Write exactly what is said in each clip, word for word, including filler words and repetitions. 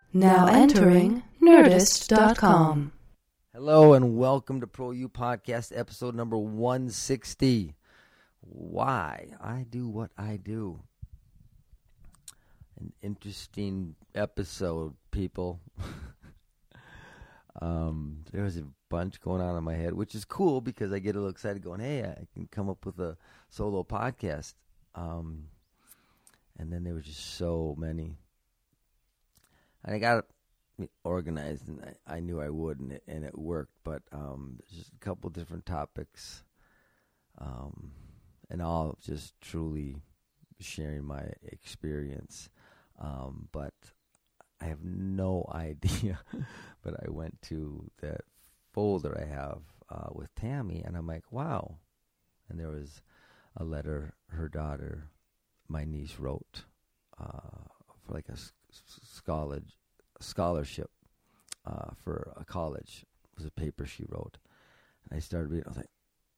Now entering Nerdist dot com. Hello and welcome to Pro U Podcast, episode number one sixty. Why I do what I do. An interesting episode, people. um, there was a bunch going on in my head, which is cool because I get a little excited going, hey, I can come up with a solo podcast. Um, and then there were just so many. And I got it organized, and I, I knew I would, and it, and it worked. But um, there's just a couple different topics, um, and all just truly sharing my experience. Um, but I have no idea. But I went to that folder I have uh, with Tammy, and I'm like, wow. And there was a letter her daughter, my niece, wrote uh, for like a scholar, scholarship uh, for a college. It was a paper she wrote. And I started reading. I was like,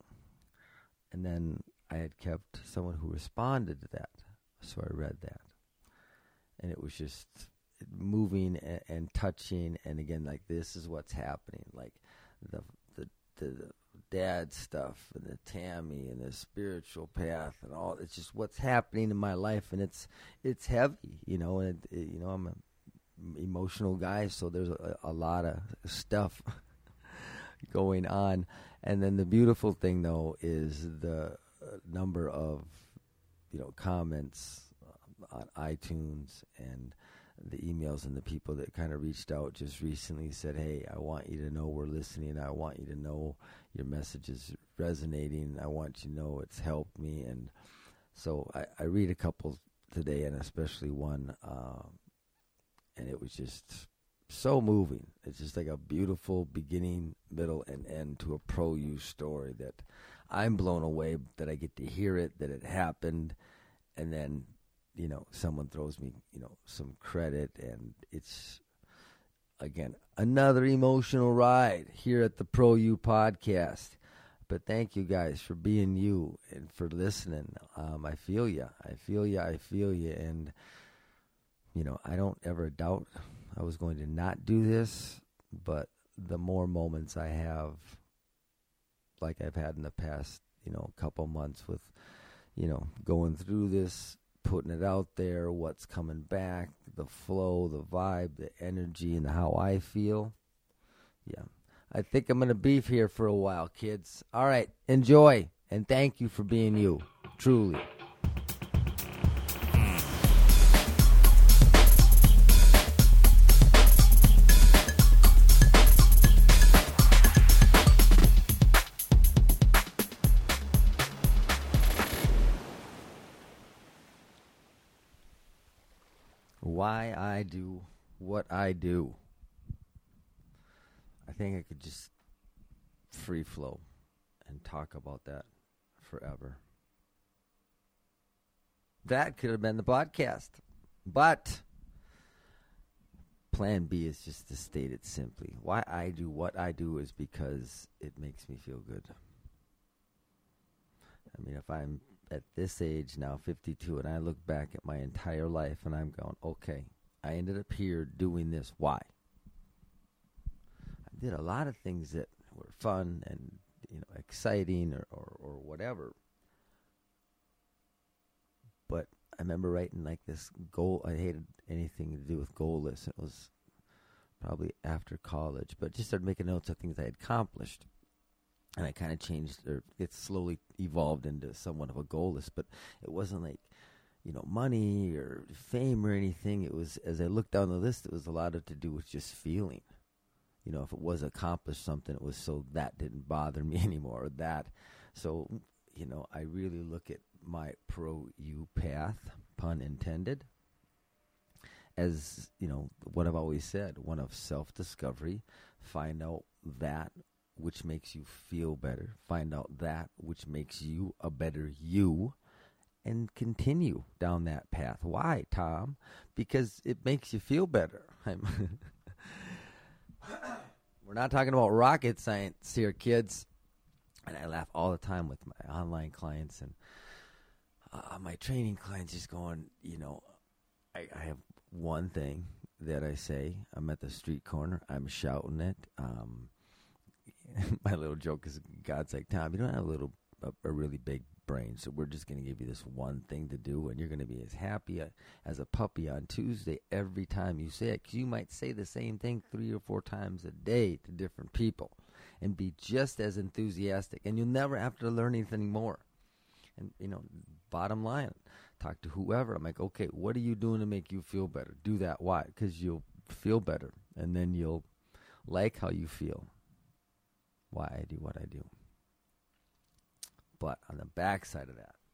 and then I had kept someone who responded to that. So I read that. And it was just moving and, and touching. And again, like, this is what's happening. Like the, the, the, the dad stuff and the Tammy and the spiritual path and all. It's just what's happening in my life. And it's, it's heavy, you know, and it, it, you know, I'm a emotional guy, so there's a, a lot of stuff going on. And then the beautiful thing, though, is the uh, number of, you know, comments uh, on iTunes and the emails and the people that kind of reached out just recently said, hey, I want you to know we're listening. I want you to know your message is resonating. I want you to know it's helped me. And so I, I read a couple today, and especially one, uh, and it was just so moving. It's just like a beautiful beginning, middle, and end to a Pro U story that I'm blown away that I get to hear it, that it happened, and then, you know, someone throws me, you know, some credit, and it's, again, another emotional ride here at the Pro U Podcast. But thank you guys for being you and for listening. Um, I feel you. I feel you. I feel you. And, you know, I don't ever doubt I was going to not do this, but the more moments I have, like I've had in the past, you know, couple months with, you know, going through this, putting it out there, what's coming back, the flow, the vibe, the energy, and how I feel. Yeah. I think I'm going to beef here for a while, kids. All right. Enjoy. And thank you for being you. Truly. Why I do what I do. I think I could just free flow and talk about that forever. That could have been the podcast. But plan B is just to state it simply. Why I do what I do is because it makes me feel good. I mean, if I'm at this age now, fifty-two, and I look back at my entire life and I'm going, okay, I ended up here doing this. Why? I did a lot of things that were fun and, you know, exciting or, or, or whatever. But I remember writing like this goal. I hated anything to do with goal lists. It was probably after college, but just started making notes of things I had accomplished. And I kind of changed, or it slowly evolved into somewhat of a goal list, but it wasn't like, you know, money or fame or anything. It was, as I looked down the list, it was a lot of to do with just feeling. You know, if it was accomplished something, it was so that didn't bother me anymore, or that. So, you know, I really look at my Pro U path, pun intended, as, you know, what I've always said, one of self-discovery. Find out that which makes you feel better. Find out that which makes you a better you, and continue down that path. Why, Tom? Because it makes you feel better. I'm We're not talking about rocket science here, kids. And I laugh all the time with my online clients and uh, my training clients, just going, you know, I, I have one thing that I say. I'm at the street corner. I'm shouting it. Um, my little joke is God's like, Tom, you don't have a little, a, a really big brain, so we're just going to give you this one thing to do, and you're going to be as happy a, as a puppy on Tuesday every time you say it, because you might say the same thing three or four times a day to different people and be just as enthusiastic, and you'll never have to learn anything more. And, you know, bottom line, talk to whoever. I'm like, okay, what are you doing to make you feel better? Do that. Why? Because you'll feel better, and then you'll like how you feel. Why I do what I do. But on the backside of that,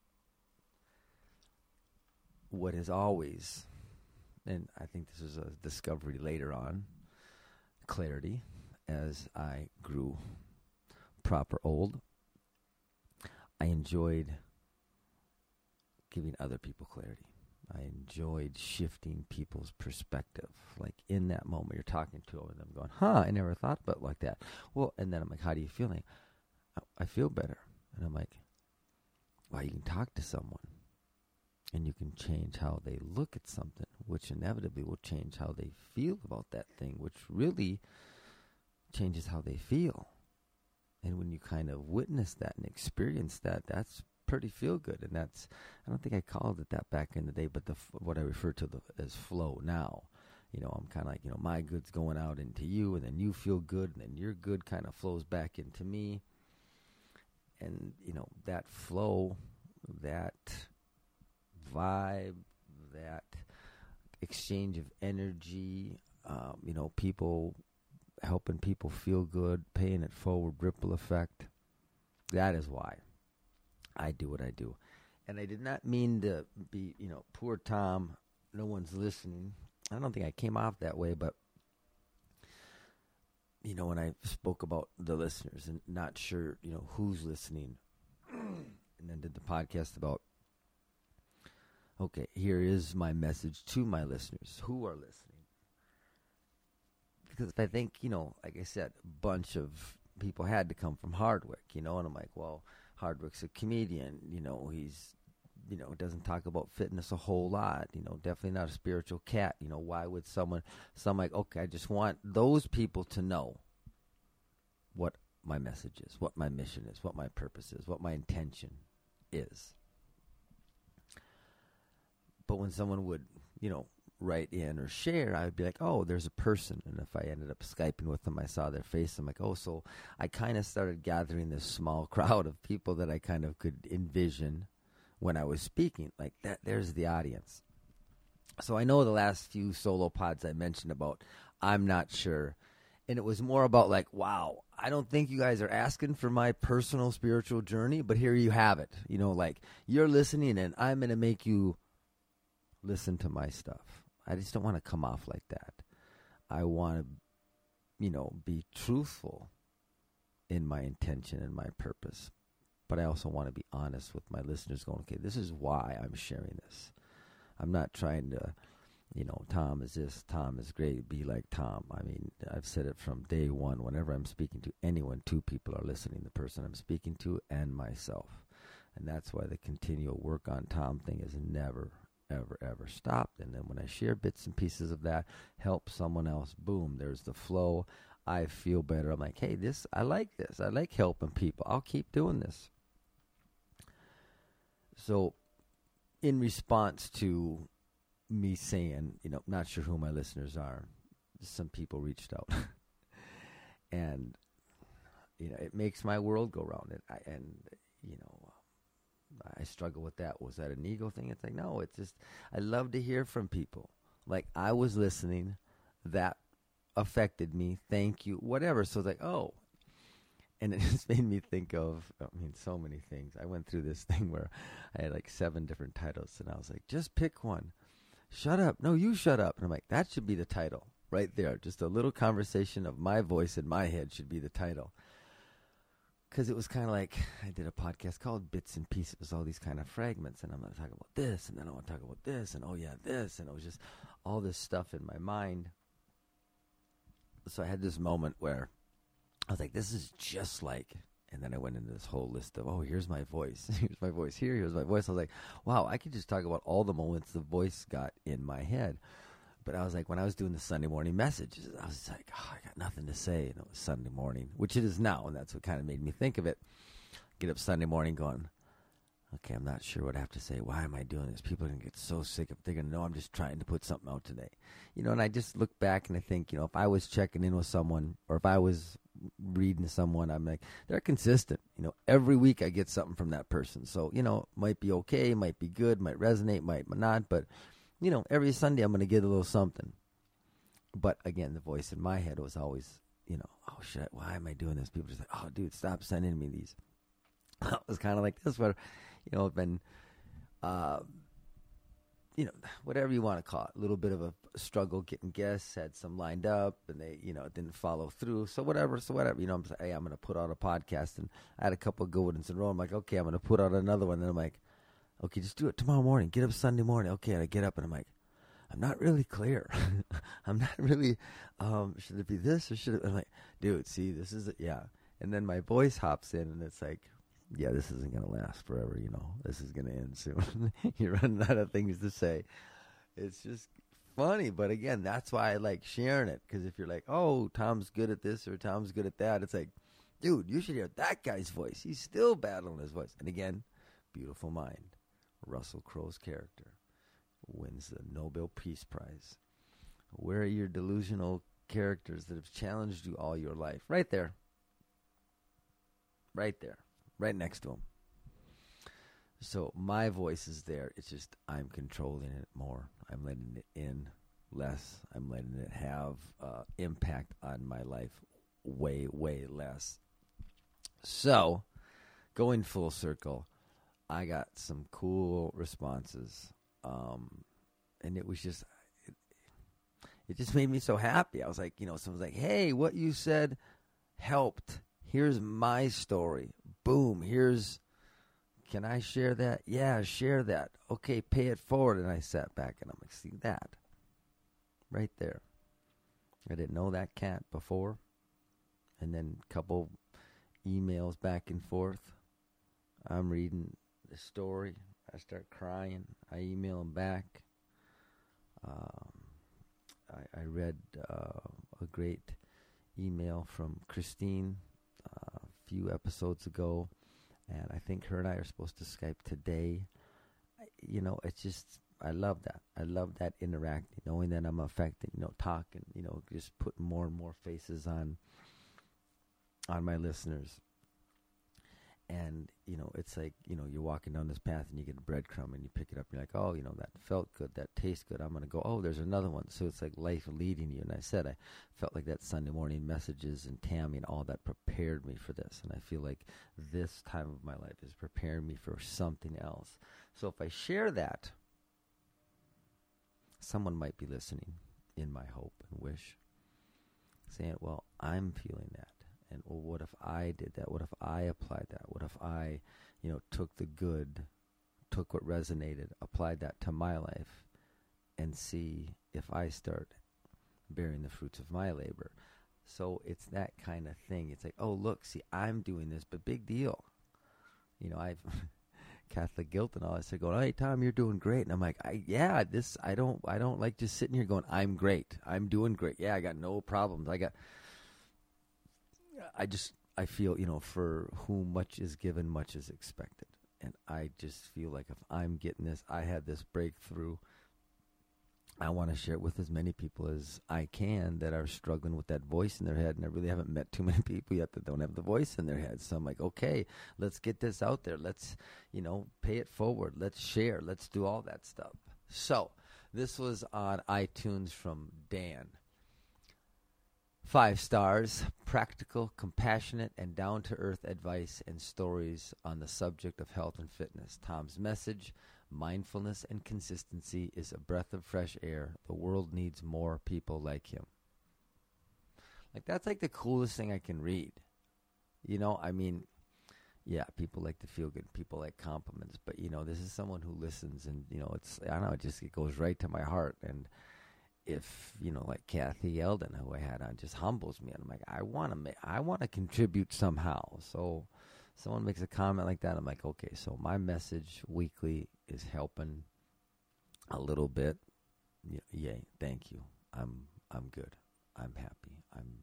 what is always, and I think this is a discovery later on, clarity, as I grew proper old, I enjoyed giving other people clarity. I enjoyed shifting people's perspective. Like in that moment, you're talking to them and I'm going, huh, I never thought about it like that. Well, and then I'm like, how do you feel? Like, I feel better. And I'm like, wow, you can talk to someone and you can change how they look at something, which inevitably will change how they feel about that thing, which really changes how they feel. And when you kind of witness that and experience that, that's pretty feel good. And that's, I don't think I called it that back in the day, but the what I refer to the, as flow now. You know, I'm kind of like, you know, my good's going out into you, and then you feel good, and then your good kind of flows back into me. And, you know, that flow, that vibe, that exchange of energy, um, you know, people helping people feel good, paying it forward, ripple effect. That is why I do what I do. And I did not mean to be, you know, poor Tom, no one's listening. I don't think I came off that way, but, you know, when I spoke about the listeners and not sure, you know, who's listening, and then did the podcast about, okay, here is my message to my listeners who are listening. Because I think, you know, like I said, a bunch of people had to come from Hardwick, you know, and I'm like, well, Hardwick's a comedian, you know, he's, you know, doesn't talk about fitness a whole lot, you know, definitely not a spiritual cat, you know, why would someone, so I'm like, okay, I just want those people to know what my message is, what my mission is, what my purpose is, what my intention is. But when someone would, you know, write in or share, I would be like, oh, there's a person. And if I ended up Skyping with them, I saw their face. I'm like, oh, so I kind of started gathering this small crowd of people that I kind of could envision when I was speaking. Like, that, there's the audience. So I know the last few solo pods I mentioned about, I'm not sure. And it was more about like, wow, I don't think you guys are asking for my personal spiritual journey, but here you have it. You know, like, you're listening and I'm going to make you listen to my stuff. I just don't want to come off like that. I want to, you know, be truthful in my intention and my purpose. But I also want to be honest with my listeners going, okay, this is why I'm sharing this. I'm not trying to, you know, Tom is this, Tom is great, be like Tom. I mean, I've said it from day one. Whenever I'm speaking to anyone, two people are listening, the person I'm speaking to and myself. And that's why the continual work on Tom thing is never, ever, ever stopped. And then when I share bits and pieces of that, help someone else, boom, there's the flow. I feel better. I'm like, hey, this, I like this. I like helping people. I'll keep doing this. So in response to me saying, you know, not sure who my listeners are, some people reached out. And, you know, it makes my world go round. And, I, and, you know, I struggle with that. Was that an ego thing? It's like, no, it's just, I love to hear from people. Like, I was listening, that affected me, thank you, whatever. So it's like, oh. And it just made me think of, I mean, so many things. I went through this thing where I had like seven different titles, and I was like, just pick one. Shut up. No, you shut up. And I'm like, that should be the title right there. Just a little conversation of my voice in my head should be the title. Because it was kind of like, I did a podcast called Bits and Pieces. It was all these kind of fragments, and I'm going to talk about this, and then I want to talk about this, and oh yeah, this. And it was just all this stuff in my mind. So I had this moment where I was like, this is just like, and then I went into this whole list of, oh, here's my voice. Here's my voice here. Here's my voice. I was like, wow, I could just talk about all the moments the voice got in my head. but I was like, when I was doing the Sunday morning messages, I was like, oh, I got nothing to say. And it was Sunday morning, which it is now, and that's what kind of made me think of it. Get up Sunday morning going, okay, I'm not sure what I have to say. Why am I doing this? People are going to get so sick of it. They're going to know I'm just trying to put something out today. You know, and I just look back and I think, you know, if I was checking in with someone or if I was reading to someone, I'm like, they're consistent. You know, every week I get something from that person. So, you know, might be okay, might be good, might resonate, might not. But, you know, every Sunday I'm going to get a little something. But, again, the voice in my head was always, you know, oh, shit, why am I doing this? People just like, oh, dude, stop sending me these. It was kind of like this, where, you know, been, uh, you know, whatever you want to call it, a little bit of a struggle getting guests, had some lined up, and they, you know, didn't follow through. So whatever, so whatever, you know, I'm saying, hey, I'm going to put out a podcast, and I had a couple of good ones in a row. I'm like, okay, I'm going to put out another one. And I'm like, okay, just do it tomorrow morning. Get up Sunday morning. Okay, and I get up, and I'm like, I'm not really clear. I'm not really, um, should it be this or should it? I'm like, dude, see, this is, it. Yeah. And then my voice hops in, and it's like, yeah, this isn't going to last forever, you know. This is going to end soon. You're running out of things to say. It's just funny. But, again, that's why I like sharing it. Because if you're like, oh, Tom's good at this or Tom's good at that, it's like, dude, you should hear that guy's voice. He's still battling his voice. And, again, Beautiful Mind, Russell Crowe's character, wins the Nobel Peace Prize. Where are your delusional characters that have challenged you all your life? Right there. Right there. Right next to him. So my voice is there. It's just I'm controlling it more. I'm letting it in less. I'm letting it have uh, impact on my life way, way less. So going full circle, I got some cool responses. Um, and it was just, it, it just made me so happy. I was like, you know, someone's like, hey, what you said helped. Here's my story. Boom, here's, can I share that? Yeah, share that. Okay, pay it forward. And I sat back and I'm like, see that? Right there. I didn't know that cat before. And then a couple emails back and forth. I'm reading the story. I start crying. I email him back. Um, I, I read uh, a great email from Christine uh, a few episodes ago, and I think her and I are supposed to Skype today. I, you know, it's just, I love that. I love that interacting, knowing that I'm affecting, you know, talking, you know, just putting more and more faces on on my listeners. And, you know, it's like, you know, you're walking down this path and you get a breadcrumb and you pick it up. And you're like, oh, you know, that felt good. That tastes good. I'm going to go, oh, there's another one. So it's like life leading you. And I said, I felt like that Sunday morning messages and Tammy and all that prepared me for this. And I feel like this time of my life is preparing me for something else. So if I share that, someone might be listening, in my hope and wish, saying, well, I'm feeling that. And well, what if I did that? What if I applied that? What if I, you know, took the good, took what resonated, applied that to my life, and see if I start bearing the fruits of my labor. So it's that kind of thing. It's like, oh, look, see, I'm doing this, but big deal. You know, I've Catholic guilt and all. I said, going, hey, Tom, you're doing great. And I'm like, I, yeah, this, I don't, I don't like just sitting here going, I'm great. I'm doing great. Yeah, I got no problems. I got. I just, I feel, you know, for whom much is given, much is expected. And I just feel like if I'm getting this, I had this breakthrough, I want to share it with as many people as I can that are struggling with that voice in their head. And I really haven't met too many people yet that don't have the voice in their head. So I'm like, okay, let's get this out there. Let's, you know, pay it forward. Let's share. Let's do all that stuff. So this was on iTunes from Dan. Five stars, practical, compassionate, and down-to-earth advice and stories on the subject of health and fitness. Tom's message, mindfulness and consistency, is a breath of fresh air. The world needs more people like him. Like, that's like the coolest thing I can read. You know, I mean, yeah, people like to feel good. People like compliments. But, you know, this is someone who listens, and, you know, it's, I don't know, it just it goes right to my heart. And if, you know, like Kathy Eldon, who I had on, just humbles me. And I'm like, I want to make, I want to contribute somehow. So someone makes a comment like that, I'm like, okay, so my message weekly is helping a little bit. y- yay, thank you. I'm I'm good. I'm happy. I'm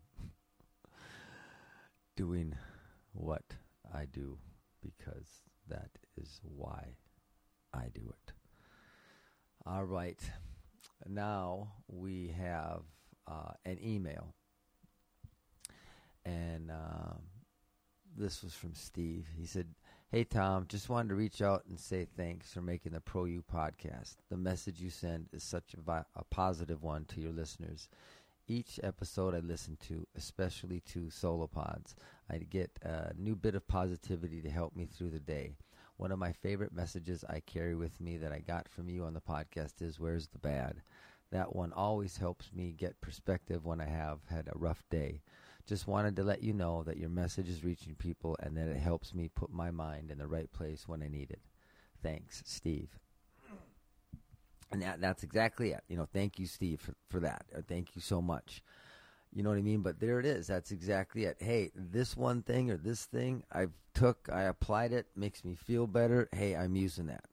doing what I do because that is why I do it. All right. Now we have uh, an email. And uh, this was from Steve. He said, "Hey, Tom, just wanted to reach out and say thanks for making the Pro U podcast. The message you send is such a, vi- a positive one to your listeners. Each episode I listen to, especially to solo pods, I get a new bit of positivity to help me through the day. One of my favorite messages I carry with me that I got from you on the podcast is, 'Where's the bad?' That one always helps me get perspective when I have had a rough day. Just wanted to let you know that your message is reaching people and that it helps me put my mind in the right place when I need it. Thanks, Steve." And that, that's exactly it. You know, thank you, Steve, for, for that. Uh, thank you so much. You know what I mean? But there it is. That's exactly it. Hey, this one thing or this thing I took, I applied it, makes me feel better. Hey, I'm using that.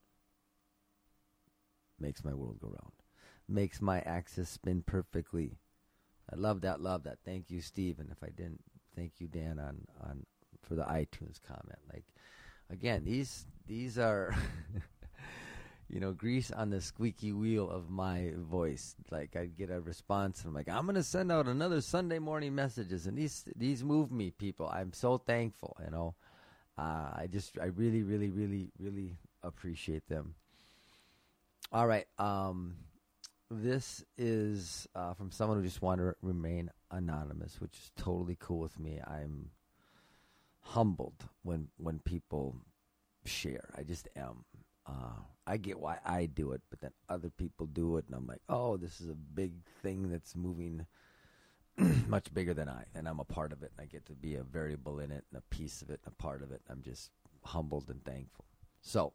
Makes my world go round. Makes my axis spin perfectly. I love that, love that. Thank you, Steve. And if I didn't, thank you, Dan, on, on for the iTunes comment. Like, again, these these are... you know, grease on the squeaky wheel of my voice. Like, I'd get a response, and I'm like, I'm going to send out another Sunday morning messages, and these these move me, people. I'm so thankful, you know. Uh, I just, I really, really, really, really appreciate them. All right. Um, this is uh, from someone who just wanted to remain anonymous, which is totally cool with me. I'm humbled when when people share. I just am. Uh, I get why I do it, but then other people do it, and I'm like, oh, this is a big thing that's moving much bigger than I, and I'm a part of it, and I get to be a variable in it, and a piece of it, and a part of it. I'm just humbled and thankful. So,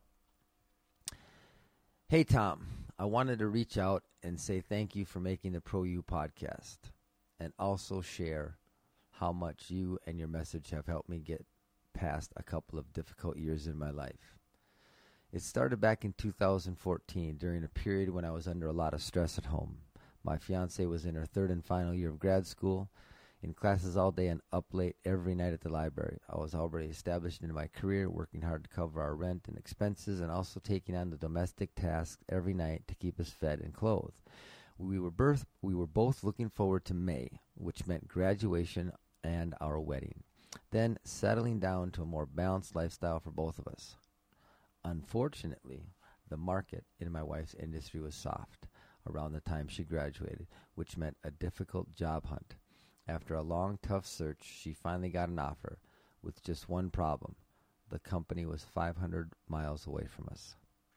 hey, Tom, I wanted to reach out and say thank you for making the Pro U podcast, and also share how much you and your message have helped me get past a couple of difficult years in my life. It started back in two thousand fourteen during a period when I was under a lot of stress at home. My fiance was in her third and final year of grad school, in classes all day and up late every night at the library. I was already established in my career, working hard to cover our rent and expenses, and also taking on the domestic tasks every night to keep us fed and clothed. We were, birth, we were both looking forward to May, which meant graduation and our wedding, then settling down to a more balanced lifestyle for both of us. Unfortunately, the market in my wife's industry was soft around the time she graduated, which meant a difficult job hunt. After a long, tough search, she finally got an offer with just one problem. The company was five hundred miles away from us.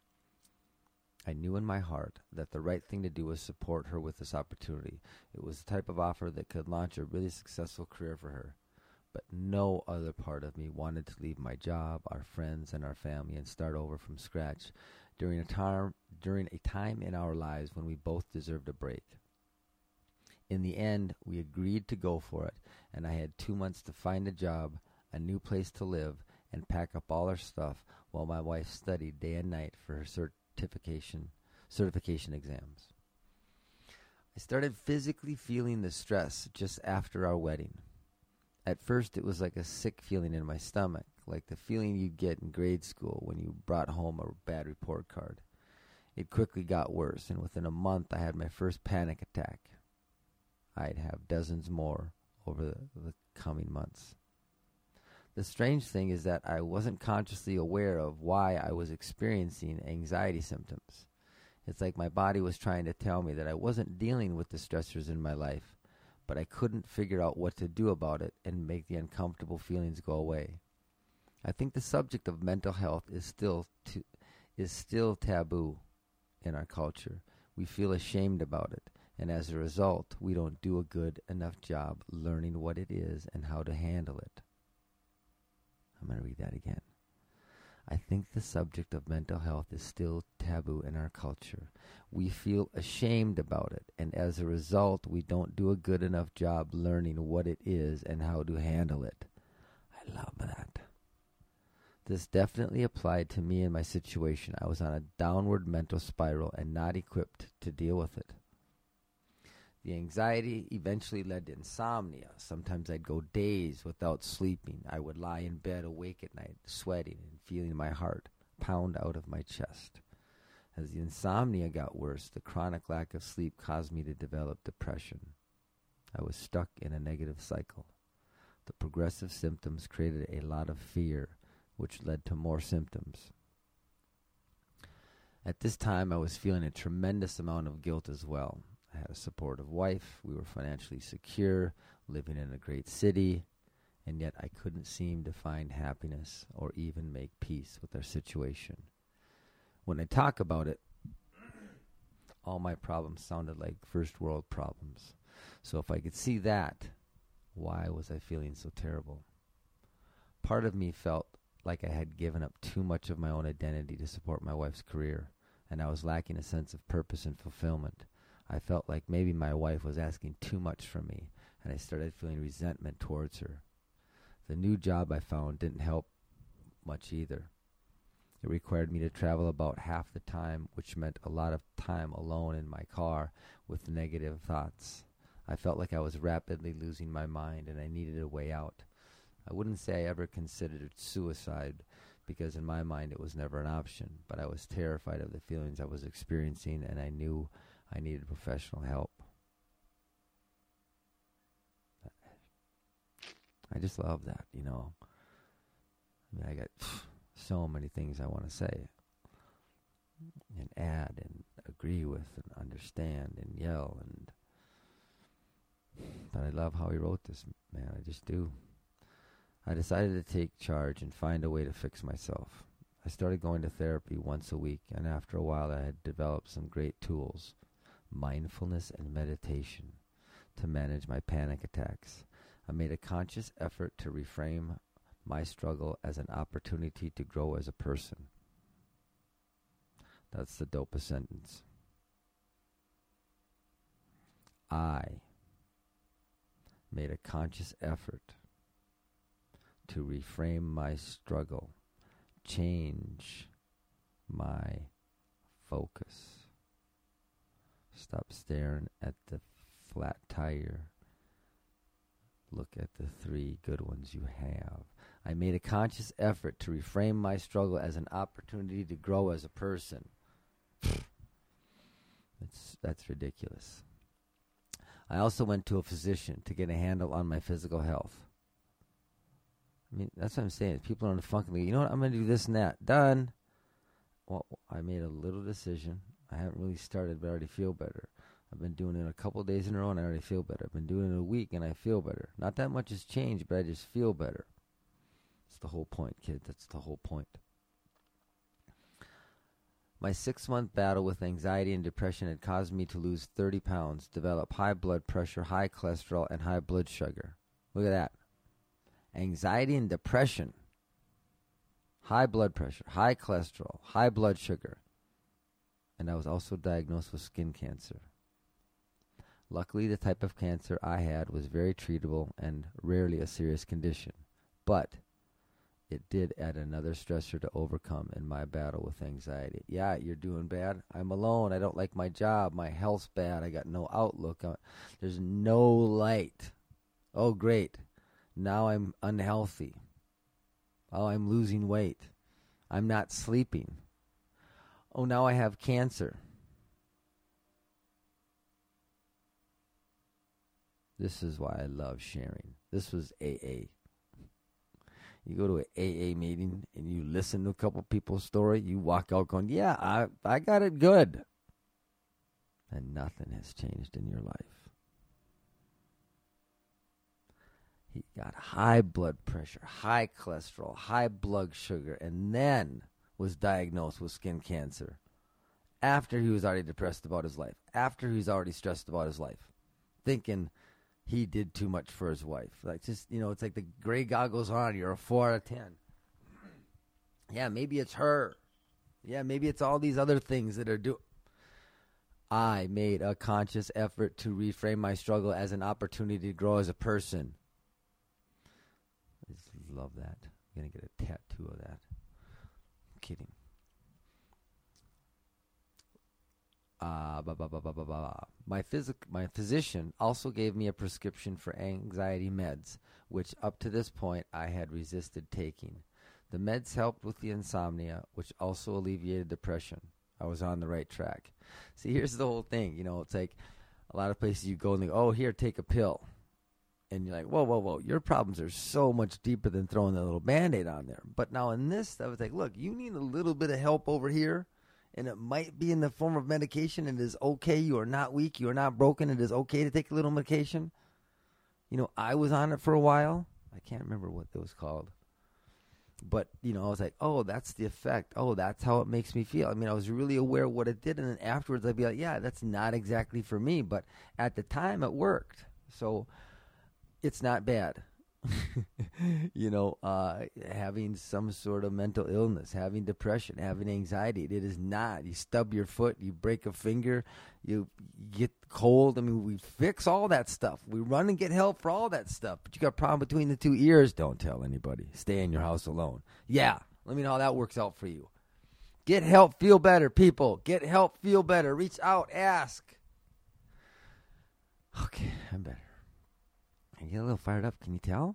I knew in my heart that the right thing to do was support her with this opportunity. It was the type of offer that could launch a really successful career for her. But no other part of me wanted to leave my job, our friends, and our family and start over from scratch during a time, during a time in our lives when we both deserved a break. In the end, we agreed to go for it, and I had two months to find a job, a new place to live, and pack up all our stuff while my wife studied day and night for her certification, certification exams. I started physically feeling the stress just after our wedding. At first, it was like a sick feeling in my stomach, like the feeling you get in grade school when you brought home a bad report card. It quickly got worse, and within a month, I had my first panic attack. I'd have dozens more over the, the coming months. The strange thing is that I wasn't consciously aware of why I was experiencing anxiety symptoms. It's like my body was trying to tell me that I wasn't dealing with the stressors in my life, but I couldn't figure out what to do about it and make the uncomfortable feelings go away. I think the subject of mental health is still to, is still taboo in our culture. We feel ashamed about it, and as a result, we don't do a good enough job learning what it is and how to handle it. I'm going to read that again. I think the subject of mental health is still taboo in our culture. We feel ashamed about it, and as a result, we don't do a good enough job learning what it is and how to handle it. I love that. This definitely applied to me in my situation. I was on a downward mental spiral and not equipped to deal with it. The anxiety eventually led to insomnia. Sometimes I'd go days without sleeping. I would lie in bed awake at night, sweating and feeling my heart pound out of my chest. As the insomnia got worse, the chronic lack of sleep caused me to develop depression. I was stuck in a negative cycle. The progressive symptoms created a lot of fear, which led to more symptoms. At this time, I was feeling a tremendous amount of guilt as well. I had a supportive wife, we were financially secure, living in a great city, and yet I couldn't seem to find happiness or even make peace with our situation. When I talk about it, all my problems sounded like first world problems. So if I could see that, why was I feeling so terrible? Part of me felt like I had given up too much of my own identity to support my wife's career, and I was lacking a sense of purpose and fulfillment. I felt like maybe my wife was asking too much from me, and I started feeling resentment towards her. The new job I found didn't help much either. It required me to travel about half the time, which meant a lot of time alone in my car with negative thoughts. I felt like I was rapidly losing my mind, and I needed a way out. I wouldn't say I ever considered suicide, because in my mind it was never an option, but I was terrified of the feelings I was experiencing, and I knew I needed professional help. I just love that, you know. I mean, I got pff, so many things I want to say and add and agree with and understand and yell. and But I love how he wrote this, man. I just do. I decided to take charge and find a way to fix myself. I started going to therapy once a week, and after a while I had developed some great tools. Mindfulness and meditation to manage my panic attacks. I made a conscious effort to reframe my struggle as an opportunity to grow as a person. That's the dopest sentence. I made a conscious effort to reframe my struggle, change my focus. Stop staring at the flat tire. Look at the three good ones you have. I made a conscious effort to reframe my struggle as an opportunity to grow as a person. That's, that's ridiculous. I also went to a physician to get a handle on my physical health. I mean, that's what I'm saying. People are on the funky, you know what, I'm going to do this and that. Done. Well, I made a little decision. I haven't really started, but I already feel better. I've been doing it a couple days in a row, and I already feel better. I've been doing it a week, and I feel better. Not that much has changed, but I just feel better. That's the whole point, kid. That's the whole point. My six-month battle with anxiety and depression had caused me to lose thirty pounds, develop high blood pressure, high cholesterol, and high blood sugar. Look at that. Anxiety and depression, high blood pressure, high cholesterol, high blood sugar. And I was also diagnosed with skin cancer. Luckily, the type of cancer I had was very treatable and rarely a serious condition. But it did add another stressor to overcome in my battle with anxiety. Yeah, you're doing bad. I'm alone. I don't like my job. My health's bad. I got no outlook. There's no light. Oh, great. Now I'm unhealthy. Oh, I'm losing weight. I'm not sleeping. Oh, now I have cancer. This is why I love sharing. This was A A. You go to an A A meeting and you listen to a couple people's story, you walk out going, yeah, I, I got it good. And nothing has changed in your life. He got high blood pressure, high cholesterol, high blood sugar, and then was diagnosed with skin cancer after he was already depressed about his life, after he was already stressed about his life, thinking he did too much for his wife. Like, just, you know, it's like the gray goggles on. You're a four out of ten. Yeah, maybe it's her. Yeah, maybe it's all these other things that are doing. I made a conscious effort to reframe my struggle as an opportunity to grow as a person. I just love that. I'm going to get a tattoo of that. I'm kidding. Uh, blah, blah, blah, blah, blah, blah. My, physic- my physician also gave me a prescription for anxiety meds, which up to this point I had resisted taking. The meds helped with the insomnia, which also alleviated depression. I was on the right track. See, here's the whole thing. You know, it's like a lot of places you go and they go, oh, here, take a pill. And you're like, whoa, whoa, whoa, your problems are so much deeper than throwing a little Band-Aid on there. But now in this, I was like, look, you need a little bit of help over here. And it might be in the form of medication. It is okay. You are not weak. You are not broken. It is okay to take a little medication. You know, I was on it for a while. I can't remember what it was called. But, you know, I was like, oh, that's the effect. Oh, that's how it makes me feel. I mean, I was really aware of what it did. And then afterwards, I'd be like, yeah, that's not exactly for me. But at the time, it worked. So it's not bad. you know, uh, having some sort of mental illness, having depression, having anxiety. It is not. You stub your foot, you break a finger, you get cold. I mean, we fix all that stuff. We run and get help for all that stuff. But you got a problem between the two ears. Don't tell anybody. Stay in your house alone. Yeah, let me know how that works out for you. Get help, feel better, people. Get help, feel better. Reach out, ask. Okay, I'm better. I get a little fired up. Can you tell?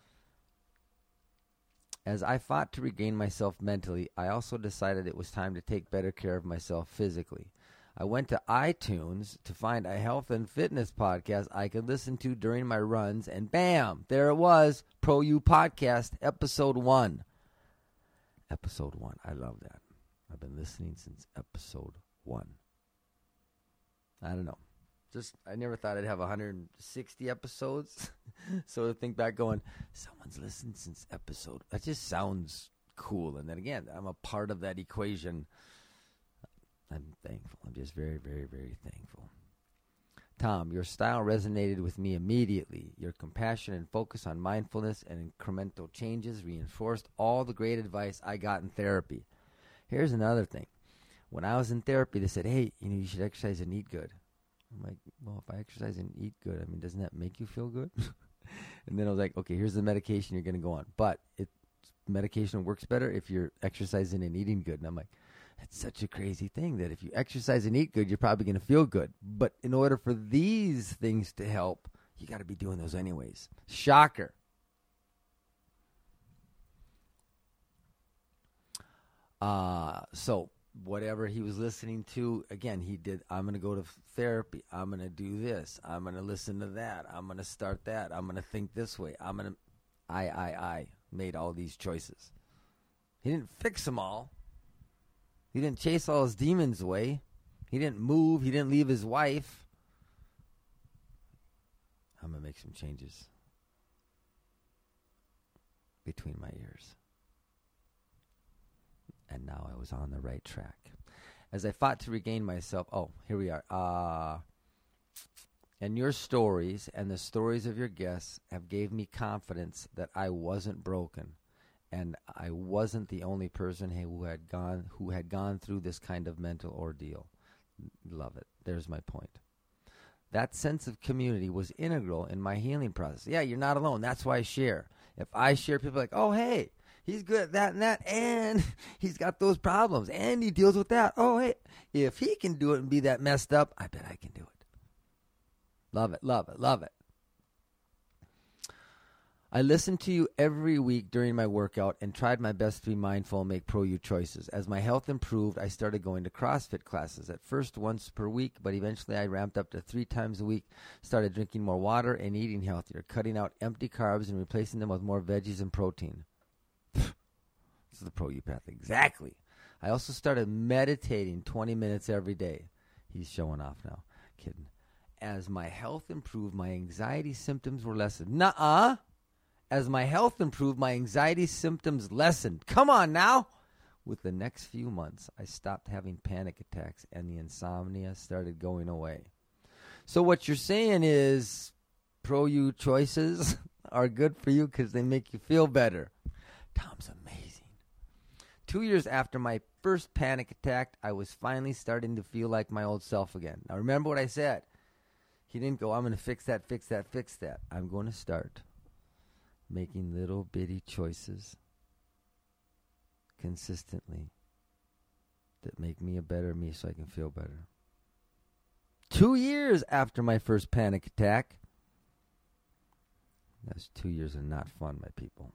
As I fought to regain myself mentally, I also decided it was time to take better care of myself physically. I went to iTunes to find a health and fitness podcast I could listen to during my runs, and bam, there it was, Pro U Podcast, episode one. Episode one. I love that. I've been listening since episode one. I don't know. Just, I never thought I'd have one hundred sixty episodes. So to think back going, someone's listened since episode. That just sounds cool. And then again, I'm a part of that equation. I'm thankful. I'm just very, very, very thankful. Tom, your style resonated with me immediately. Your compassion and focus on mindfulness and incremental changes reinforced all the great advice I got in therapy. Here's another thing. When I was in therapy, they said, hey, you know, you should exercise and eat good. I'm like, well, if I exercise and eat good, I mean, doesn't that make you feel good? And then I was like, okay, here's the medication you're going to go on. But it, medication works better if you're exercising and eating good. And I'm like, that's such a crazy thing that if you exercise and eat good, you're probably going to feel good. But in order for these things to help, you got to be doing those anyways. Shocker. Uh, so whatever he was listening to, again, he did, I'm going to go to therapy. I'm going to do this. I'm going to listen to that. I'm going to start that. I'm going to think this way. I'm going to, I, I, I made all these choices. He didn't fix them all. He didn't chase all his demons away. He didn't move. He didn't leave his wife. I'm going to make some changes between my ears. And now I was on the right track. As I fought to regain myself, oh, here we are. Uh, and your stories and the stories of your guests have gave me confidence that I wasn't broken, and I wasn't the only person who had gone who had gone through this kind of mental ordeal. Love it. There's my point. That sense of community was integral in my healing process. Yeah, you're not alone. That's why I share. If I share, people are like, oh, hey, he's good at that and that, and he's got those problems, and he deals with that. Oh, hey, if he can do it and be that messed up, I bet I can do it. Love it, love it, love it. I listened to you every week during my workout and tried my best to be mindful and make pro-you choices. As my health improved, I started going to CrossFit classes, at first once per week, but eventually I ramped up to three times a week, started drinking more water and eating healthier, cutting out empty carbs and replacing them with more veggies and protein. This is the pro-you path. Exactly. I also started meditating twenty minutes every day. He's showing off now. Kidding. As my health improved, my anxiety symptoms were lessened. Nuh-uh. As my health improved, my anxiety symptoms lessened. Come on now. With the next few months, I stopped having panic attacks and the insomnia started going away. So what you're saying is pro-you choices are good for you because they make you feel better. Tom's amazing. Two years after my first panic attack, I was finally starting to feel like my old self again. Now remember what I said. He didn't go, I'm going to fix that, fix that, fix that. I'm going to start making little bitty choices consistently that make me a better me so I can feel better. Two years after my first panic attack. That's two years of not fun, my people.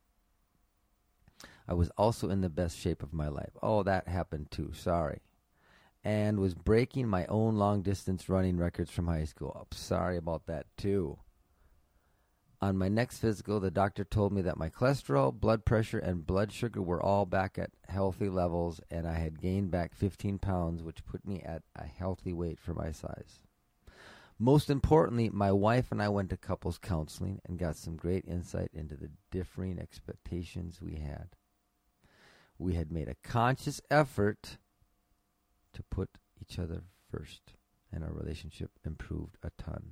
I was also in the best shape of my life. Oh, that happened too. Sorry. And was breaking my own long-distance running records from high school. I'm sorry about that too. On my next physical, the doctor told me that my cholesterol, blood pressure, and blood sugar were all back at healthy levels, and I had gained back fifteen pounds, which put me at a healthy weight for my size. Most importantly, my wife and I went to couples counseling and got some great insight into the differing expectations we had. We had made a conscious effort to put each other first, and our relationship improved a ton.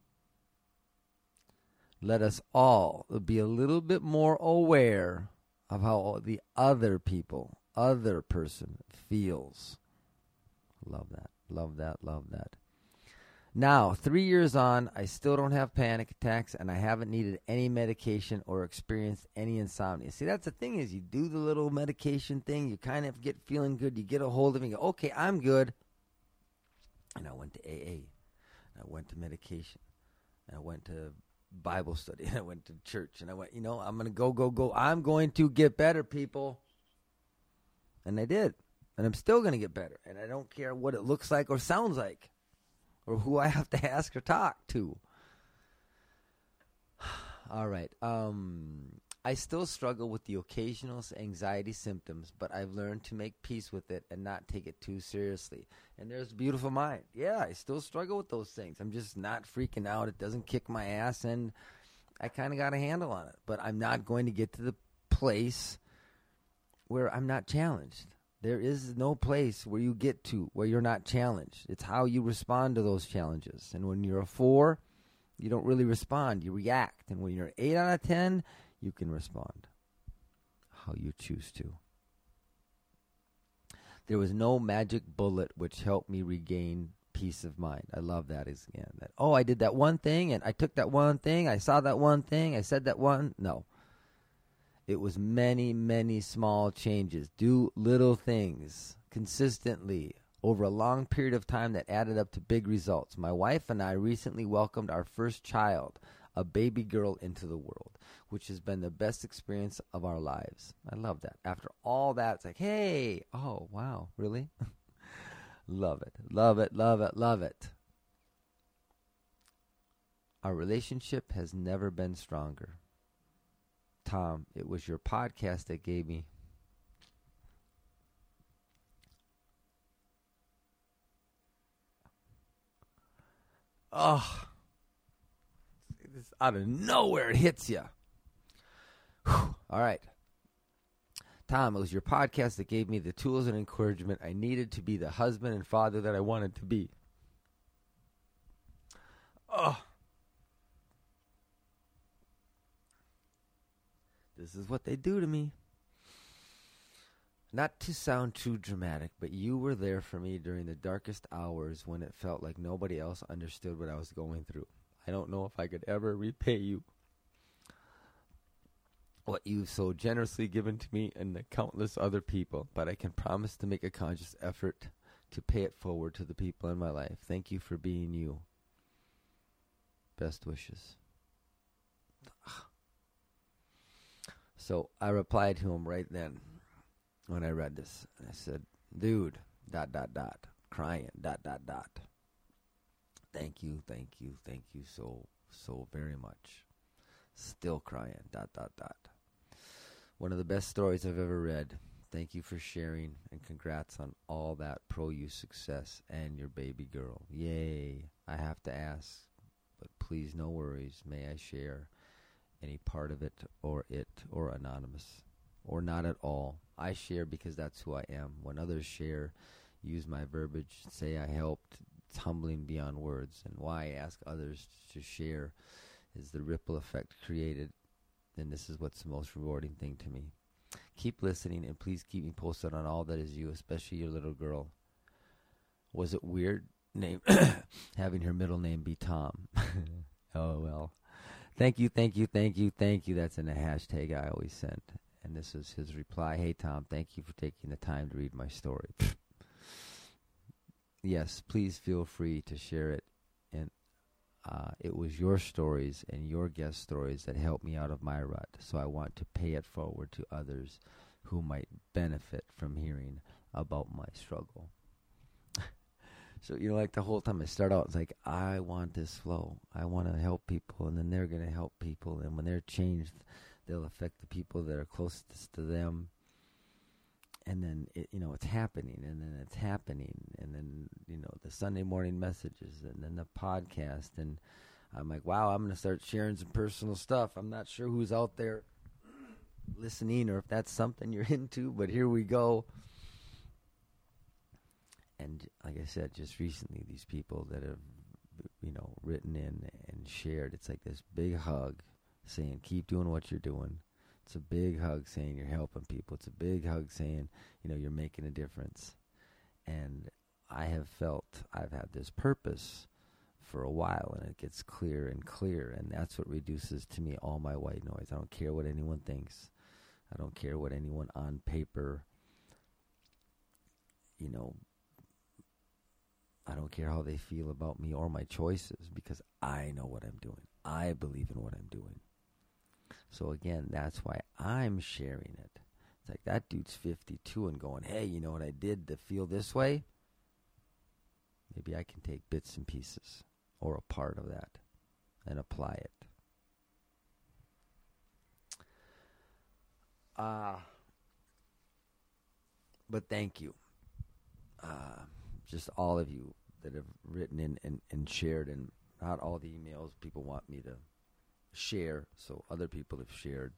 Let us all be a little bit more aware of how the other people, other person feels. Love that, love that, love that. Now, three years on, I still don't have panic attacks, and I haven't needed any medication or experienced any insomnia. See, that's the thing is you do the little medication thing, you kind of get feeling good, you get a hold of it, and you go, okay, I'm good. And I went to A A, and I went to medication, and I went to Bible study, and I went to church, and I went, you know, I'm going to go, go, go. I'm going to get better, people. And I did, and I'm still going to get better, and I don't care what it looks like or sounds like, or who I have to ask or talk to. All right. Um, I still struggle with the occasional anxiety symptoms, but I've learned to make peace with it and not take it too seriously. And there's Beautiful Mind. Yeah, I still struggle with those things. I'm just not freaking out. It doesn't kick my ass, and I kind of got a handle on it. But I'm not going to get to the place where I'm not challenged. There is no place where you get to where you're not challenged. It's how you respond to those challenges. And when you're a four, you don't really respond. You react. And when you're an eight out of ten, you can respond how you choose to. There was no magic bullet which helped me regain peace of mind. I love that is again. That, oh, I did that one thing, and I took that one thing, I saw that one thing, I said that one. No. It was many, many small changes. Do little things consistently over a long period of time that added up to big results. My wife and I recently welcomed our first child, a baby girl, into the world, which has been the best experience of our lives. I love that. After all that, it's like, hey, oh, wow, really? Love it, love it, love it, love it. Our relationship has never been stronger. Tom, it was your podcast that gave me oh, it's out of nowhere it hits you. All right. Tom, it was your podcast that gave me the tools and encouragement I needed to be the husband and father that I wanted to be. Oh. This is what they do to me. Not to sound too dramatic, but you were there for me during the darkest hours when it felt like nobody else understood what I was going through. I don't know if I could ever repay you what you've so generously given to me and the countless other people, but I can promise to make a conscious effort to pay it forward to the people in my life. Thank you for being you. Best wishes. So I replied to him right then when I read this. I said, dude, dot, dot, dot, crying, dot, dot, dot. Thank you, thank you, thank you so, so very much. Still crying, dot, dot, dot. One of the best stories I've ever read. Thank you for sharing, and congrats on all that pro-you success and your baby girl. Yay. I have to ask, but please no worries. May I share any part of it or it or anonymous or not at all? I share because that's who I am. When others share, use my verbiage, say I helped. It's humbling beyond words. And why I ask others to share is the ripple effect created, and this is what's the most rewarding thing to me. Keep listening, and please keep me posted on all that is you, especially your little girl. Was it weird name having her middle name be Tom? Oh, well. Thank you, thank you, thank you, thank you. That's in a hashtag I always send. And this is his reply. Hey, Tom, thank you for taking the time to read my story. yes, please feel free to share it. And uh, it was your stories and your guest stories that helped me out of my rut. So I want to pay it forward to others who might benefit from hearing about my struggle. So, you know, like the whole time I start out, it's like, I want this flow. I want to help people, and then they're going to help people. And when they're changed, they'll affect the people that are closest to them. And then, it, you know, it's happening, and then it's happening. And then, you know, the Sunday morning messages, and then the podcast. And I'm like, wow, I'm going to start sharing some personal stuff. I'm not sure who's out there listening or if that's something you're into, but here we go. And like I said, just recently, these people that have, you know, written in and shared, it's like this big hug saying, keep doing what you're doing. It's a big hug saying you're helping people. It's a big hug saying, you know, you're making a difference. And I have felt I've had this purpose for a while, and it gets clearer and clearer. And that's what reduces to me all my white noise. I don't care what anyone thinks. I don't care what anyone on paper, you know, I don't care how they feel about me or my choices, because I know what I'm doing. I believe in what I'm doing. So again, that's why I'm sharing it. It's like that dude's fifty-two and going, hey, you know what I did to feel this way? Maybe I can take bits and pieces or a part of that and apply it. Uh, but thank you. Uh, just all of you that have written in and, and shared, and not all the emails people want me to share, so other people have shared.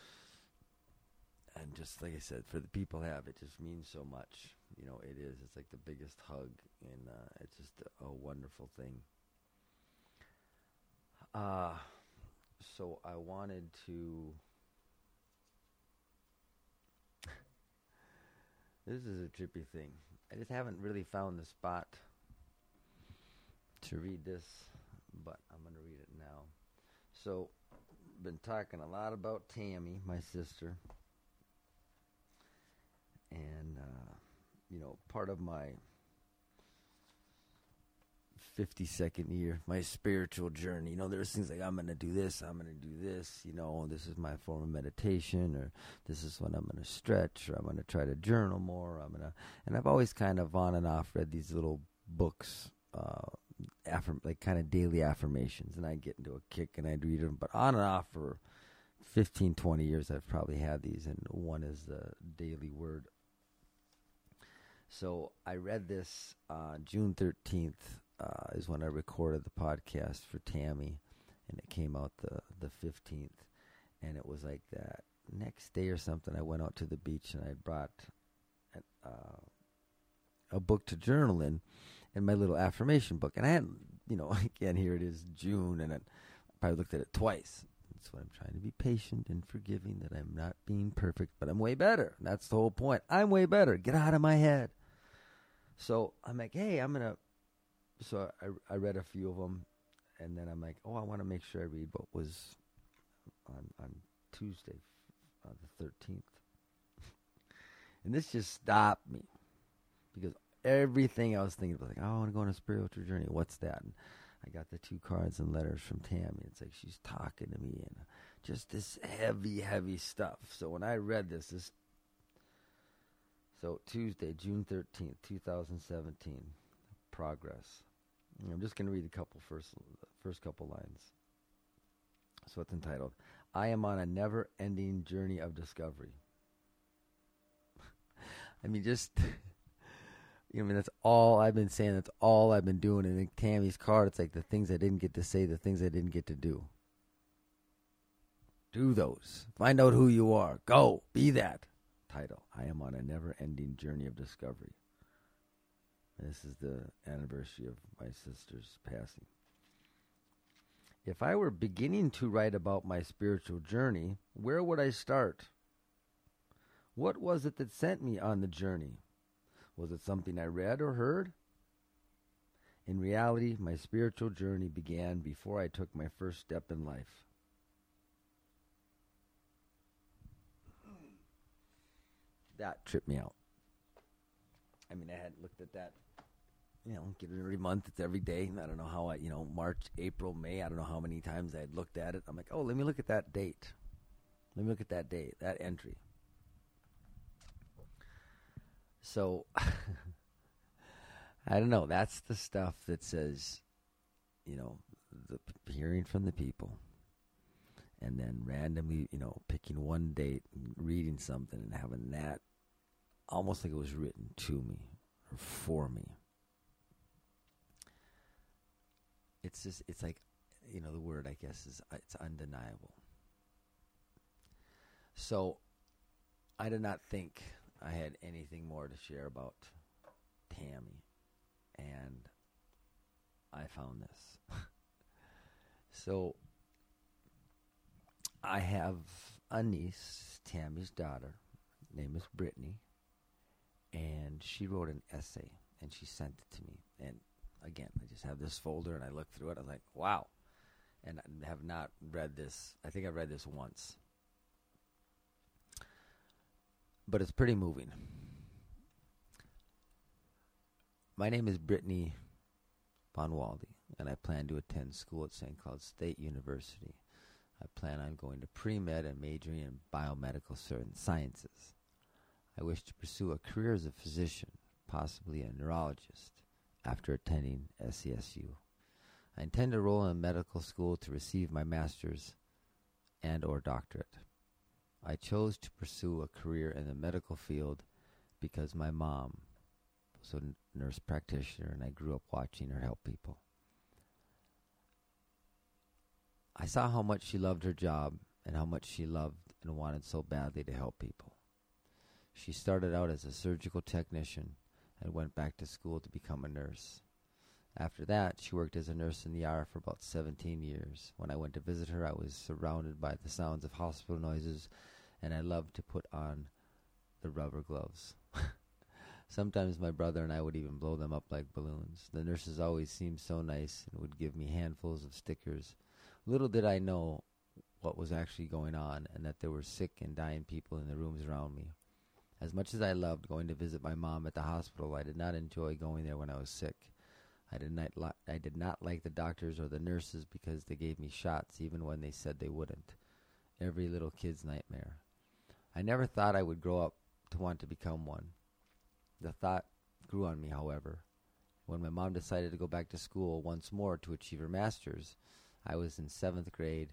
And just like I said, for the people have, it just means so much. You know, it is. It's like the biggest hug, and uh, it's just a, a wonderful thing. Uh, so I wanted to... This is a trippy thing. I just haven't really found the spot to read this, but I'm going to read it now. So, been talking a lot about Tammy, my sister. And, uh, you know, part of my fifty-second year, my spiritual journey, you know, there's things like, I'm going to do this, I'm going to do this, you know, this is my form of meditation, or this is when I'm going to stretch, or I'm going to try to journal more, I'm going to, and I've always kind of on and off read these little books, uh, affirm, like kind of daily affirmations, and I'd get into a kick and I'd read them, but on and off for fifteen, twenty years I've probably had these, and one is the Daily Word. So I read this uh, June thirteenth uh, is when I recorded the podcast for Tammy, and it came out the, the fifteenth, and it was like that next day or something, I went out to the beach and I brought an, uh, a book to journal in, and my little affirmation book, and I hadn't, you know, again, here it is June, and I probably looked at it twice. That's why I'm trying to be patient and forgiving that I'm not being perfect, but I'm way better. That's the whole point. I'm way better. Get out of my head. So I'm like, hey, I'm going to, so I, I read a few of them, and then I'm like, oh, I want to make sure I read what was on, on Tuesday, uh, the thirteenth. And this just stopped me, because everything I was thinking was like, oh, I want to go on a spiritual journey. What's that? And I got the two cards and letters from Tammy. It's like she's talking to me, and just this heavy, heavy stuff. So when I read this, this so Tuesday, June thirteenth, twenty seventeen, progress. And I'm just going to read a couple first, first couple lines. So it's entitled, I am on a never-ending journey of discovery. I mean, just... You know, I mean, that's all I've been saying. That's all I've been doing. And in Tammy's card, it's like the things I didn't get to say, the things I didn't get to do. Do those. Find out who you are. Go. Be that. Title, I am on a never-ending journey of discovery. This is the anniversary of my sister's passing. If I were beginning to write about my spiritual journey, where would I start? What was it that sent me on the journey? Was it something I read or heard? In reality, my spiritual journey began before I took my first step in life. That tripped me out. I mean, I hadn't looked at that you know, get it every month. It's every day. I don't know how I, you know, March, April, May. I don't know how many times I had looked at it. I'm like, oh, let me look at that date. Let me look at that date, that entry. So, I don't know. That's the stuff that says, you know, the hearing from the people. And then randomly, you know, picking one date, and reading something, and having that almost like it was written to me or for me. It's just, it's like, you know, the word, I guess, is it's undeniable. So, I did not think I had anything more to share about Tammy. And I found this. So, I have a niece, Tammy's daughter, name is Brittany, and she wrote an essay, and she sent it to me. And again, I just have this folder, and I looked through it. I was like, wow. And I have not read this. I think I've read this once. But it's pretty moving. My name is Brittany Von Walde, and I plan to attend school at Saint Cloud State University. I plan on going to pre-med and majoring in biomedical sciences. I wish to pursue a career as a physician, possibly a neurologist, after attending S C S U. I intend to enroll in medical school to receive my master's and or doctorate. I chose to pursue a career in the medical field because my mom was a nurse practitioner and I grew up watching her help people. I saw how much she loved her job and how much she loved and wanted so badly to help people. She started out as a surgical technician and went back to school to become a nurse. After that, she worked as a nurse in the E R for about seventeen years. When I went to visit her, I was surrounded by the sounds of hospital noises, and I loved to put on the rubber gloves. Sometimes my brother and I would even blow them up like balloons. The nurses always seemed so nice and would give me handfuls of stickers. Little did I know what was actually going on and that there were sick and dying people in the rooms around me. As much as I loved going to visit my mom at the hospital, I did not enjoy going there when I was sick. I did not li- I did not like the doctors or the nurses because they gave me shots even when they said they wouldn't. Every little kid's nightmare. I never thought I would grow up to want to become one. The thought grew on me, however. When my mom decided to go back to school once more to achieve her master's, I was in seventh grade.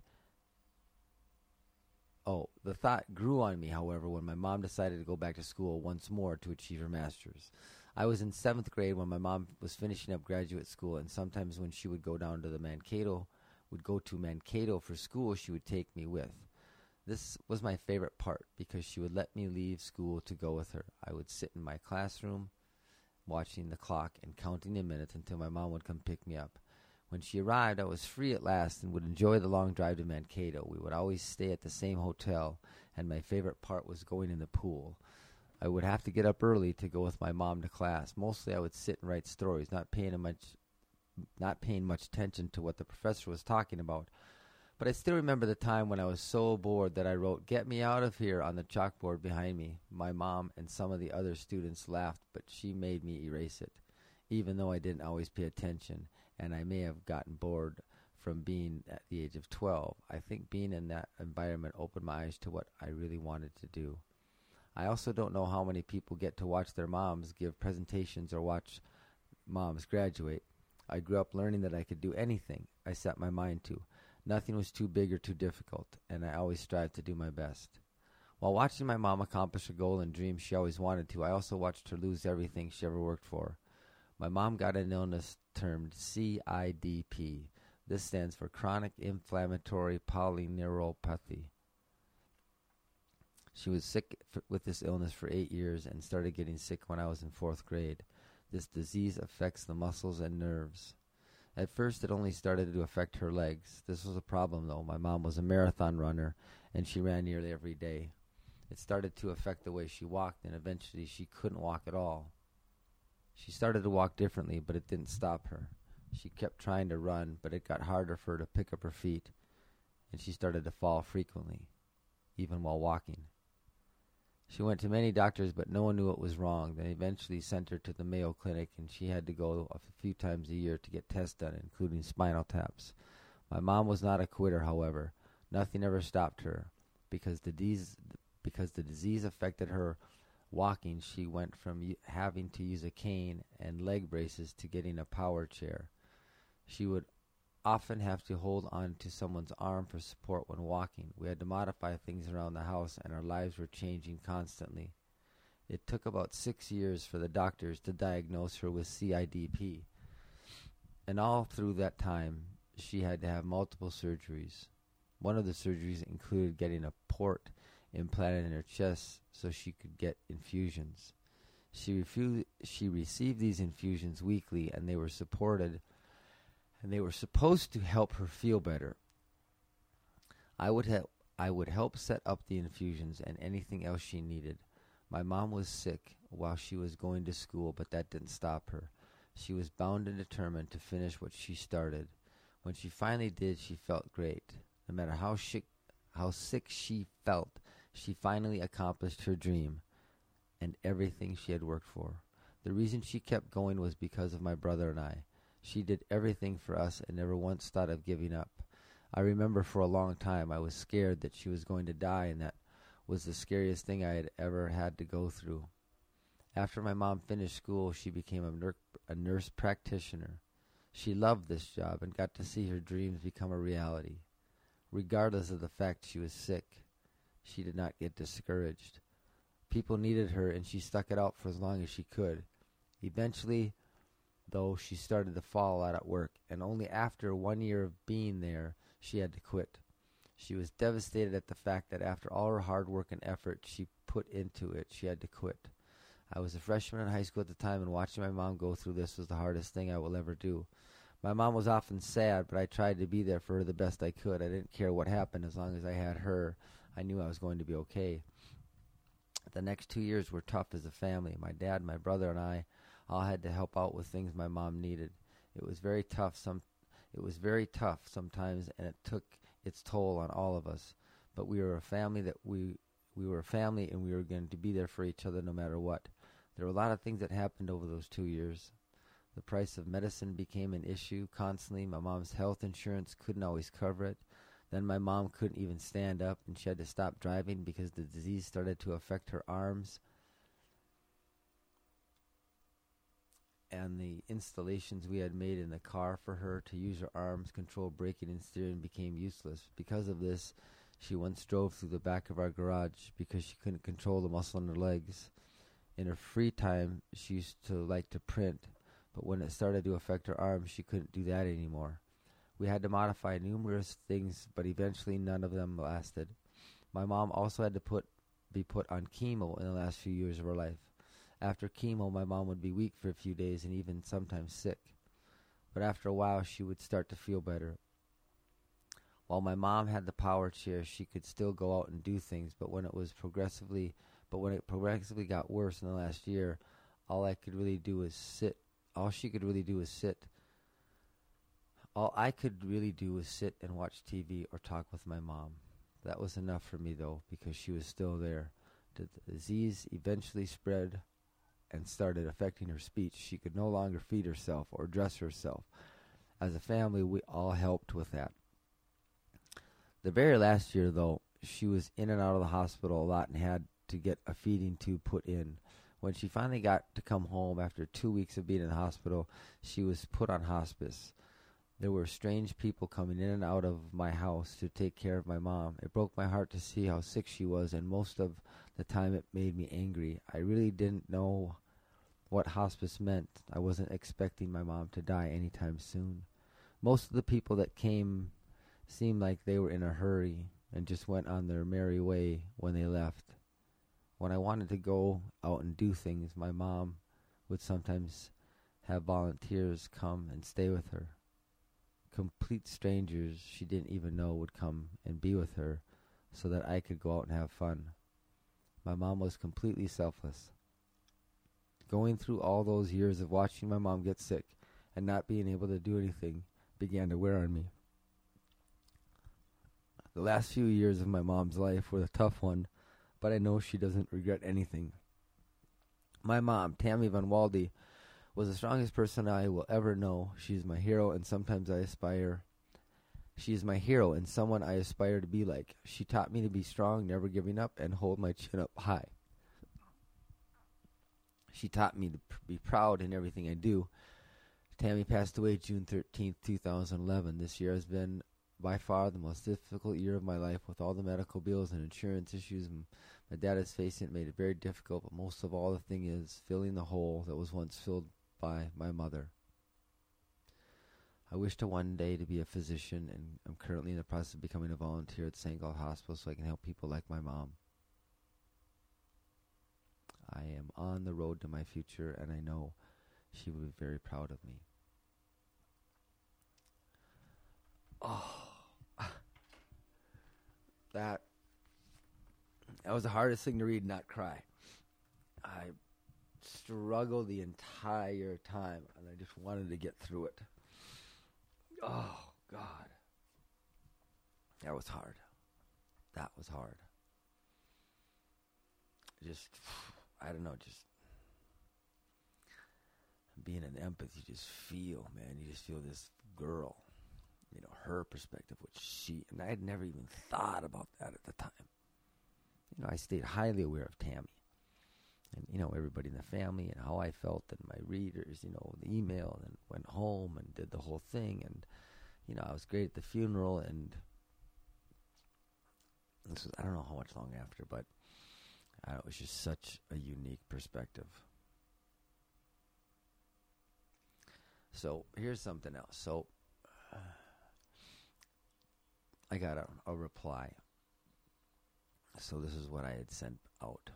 Oh, the thought grew on me, however, when my mom decided to go back to school once more to achieve her master's. I was in seventh grade when my mom was finishing up graduate school, and sometimes when she would go down to the Mankato, would go to Mankato for school, she would take me with. This was my favorite part because she would let me leave school to go with her. I would sit in my classroom watching the clock and counting the minutes until my mom would come pick me up. When she arrived, I was free at last and would enjoy the long drive to Mankato. We would always stay at the same hotel, and my favorite part was going in the pool. I would have to get up early to go with my mom to class. Mostly I would sit and write stories, not paying much, not paying much attention to what the professor was talking about. But I still remember the time when I was so bored that I wrote, "Get me out of here," on the chalkboard behind me. My mom and some of the other students laughed, but she made me erase it, even though I didn't always pay attention, and I may have gotten bored from being at the age of twelve. I think being in that environment opened my eyes to what I really wanted to do. I also don't know how many people get to watch their moms give presentations or watch moms graduate. I grew up learning that I could do anything I set my mind to. Nothing was too big or too difficult, and I always strived to do my best. While watching my mom accomplish a goal and dream she always wanted to, I also watched her lose everything she ever worked for. My mom got an illness termed C I D P. This stands for chronic inflammatory polyneuropathy. She was sick f- with this illness for eight years and started getting sick when I was in fourth grade. This disease affects the muscles and nerves. At first, it only started to affect her legs. This was a problem, though. My mom was a marathon runner, and she ran nearly every day. It started to affect the way she walked, and eventually she couldn't walk at all. She started to walk differently, but it didn't stop her. She kept trying to run, but it got harder for her to pick up her feet, and she started to fall frequently, even while walking. She went to many doctors, but no one knew what was wrong. They eventually sent her to the Mayo Clinic, and she had to go a few times a year to get tests done, including spinal taps. My mom was not a quitter, however. Nothing ever stopped her. Because the disease, because the disease affected her walking, she went from u- having to use a cane and leg braces to getting a power chair. She would often have to hold on to someone's arm for support when walking. We had to modify things around the house, and our lives were changing constantly. It took about six years for the doctors to diagnose her with C I D P. And all through that time, she had to have multiple surgeries. One of the surgeries included getting a port implanted in her chest so she could get infusions. She refu- she received these infusions weekly, and they were supported and they were supposed to help her feel better. I would help I would help set up the infusions and anything else she needed. My mom was sick while she was going to school, but that didn't stop her. She was bound and determined to finish what she started. When she finally did, she felt great. No matter how sick, how sick she felt, she finally accomplished her dream and everything she had worked for. The reason she kept going was because of my brother and I. She did everything for us and never once thought of giving up. I remember for a long time I was scared that she was going to die, and that was the scariest thing I had ever had to go through. After my mom finished school, she became a, nur- a nurse practitioner. She loved this job and got to see her dreams become a reality. Regardless of the fact she was sick, she did not get discouraged. People needed her, and she stuck it out for as long as she could. Eventually, though, she started to fall out at work, and only after one year of being there, she had to quit. She was devastated at the fact that after all her hard work and effort she put into it, she had to quit. I was a freshman in high school at the time, and watching my mom go through this was the hardest thing I will ever do. My mom was often sad, but I tried to be there for her the best I could. I didn't care what happened as long as I had her. I knew I was going to be okay. The next two years were tough as a family. My dad, my brother, and I all had to help out with things my mom needed. It was very tough. Some, it was very tough sometimes, and it took its toll on all of us. But we were a family that we we were a family, and we were going to be there for each other no matter what. There were a lot of things that happened over those two years. The price of medicine became an issue constantly. My mom's health insurance couldn't always cover it. Then my mom couldn't even stand up, and she had to stop driving because the disease started to affect her arms. And the installations we had made in the car for her to use her arms, control braking and steering, became useless. Because of this, she once drove through the back of our garage because she couldn't control the muscle in her legs. In her free time, she used to like to print, but when it started to affect her arms, she couldn't do that anymore. We had to modify numerous things, but eventually none of them lasted. My mom also had to put be put on chemo in the last few years of her life. After chemo, my mom would be weak for a few days and even sometimes sick. But after a while, she would start to feel better. While my mom had the power chair, she could still go out and do things, but when it was progressively but when it progressively got worse in the last year, all I could really do was sit. All she could really do was sit. All I could really do was sit and watch T V or talk with my mom. That was enough for me, though, because she was still there. The disease eventually spread and started affecting her speech. She could no longer feed herself or dress herself. As a family, we all helped with that. The very last year, though, she was in and out of the hospital a lot and had to get a feeding tube put in. When she finally got to come home after two weeks of being in the hospital, she was put on hospice. There were strange people coming in and out of my house to take care of my mom. It broke my heart to see how sick she was, and most of the time it made me angry. I really didn't know what hospice meant. I wasn't expecting my mom to die anytime soon. Most of the people that came seemed like they were in a hurry and just went on their merry way when they left. When I wanted to go out and do things, my mom would sometimes have volunteers come and stay with her. Complete strangers she didn't even know would come and be with her so that I could go out and have fun. My mom was completely selfless. Going through all those years of watching my mom get sick and not being able to do anything began to wear on me. The last few years of my mom's life were a tough one, but I know she doesn't regret anything. My mom, Tammy Van Walde, was the strongest person I will ever know. She is my hero, and sometimes I aspire. She is my hero and someone I aspire to be like. She taught me to be strong, never giving up, and hold my chin up high. She taught me to pr- be proud in everything I do. Tammy passed away June thirteenth, two thousand eleven. This year has been by far the most difficult year of my life, with all the medical bills and insurance issues my dad is facing. It made it very difficult, but most of all, the thing is filling the hole that was once filled by my mother. I wish to one day to be a physician, and I'm currently in the process of becoming a volunteer at Saint Gall Hospital so I can help people like my mom. I am on the road to my future, and I know she will be very proud of me. Oh, that that was the hardest thing to read, not cry. I struggled the entire time, and I just wanted to get through it. Oh, God. That was hard. That was hard. Just, I don't know, just being an empath, you just feel, man, you just feel this girl, you know, her perspective, which she, and I had never even thought about that at the time. You know, I stayed highly aware of Tammy and, you know, everybody in the family and how I felt and my readers, you know, the email, and went home and did the whole thing. And, you know, I was great at the funeral, and this was, I don't know how much long after, but uh, it was just such a unique perspective. So here's something else. So uh, I got a, a reply. So this is what I had sent out.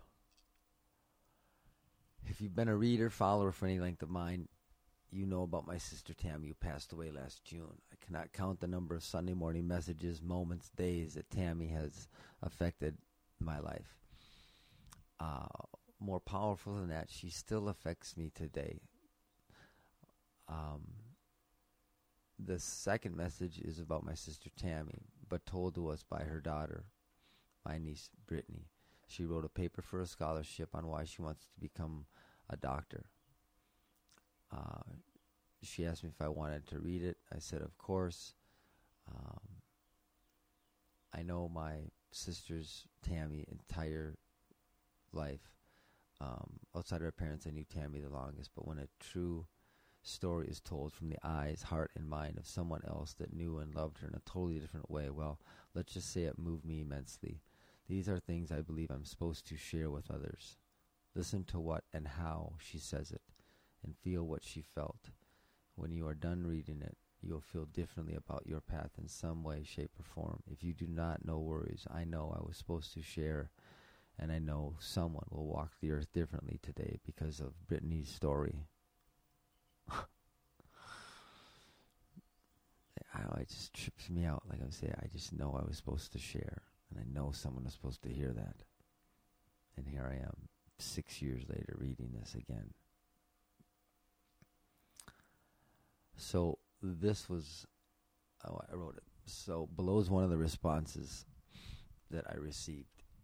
If you've been a reader, follower for any length of mine, you know about my sister Tammy, who passed away last June. I cannot count the number of Sunday morning messages, moments, days that Tammy has affected my life. Uh, more powerful than that, she still affects me today. Um, the second message is about my sister Tammy, but told to us by her daughter, my niece Brittany. She wrote a paper for a scholarship on why she wants to become a doctor. Uh, she asked me if I wanted to read it. I said, of course. Um, I know my sister's Tammy entire life. Um, outside of her parents, I knew Tammy the longest, but when a true story is told from the eyes, heart, and mind of someone else that knew and loved her in a totally different way, well, let's just say it moved me immensely. These are things I believe I'm supposed to share with others. Listen to what and how she says it, and feel what she felt. When you are done reading it, you'll feel differently about your path in some way, shape, or form. If you do not, no worries. I know I was supposed to share, and I know someone will walk the earth differently today because of Brittany's story. I know, it just trips me out. Like I say, I just know I was supposed to share, and I know someone was supposed to hear that. And here I am, six years later, reading this again. So this was, oh, I wrote it. So below is one of the responses that I received.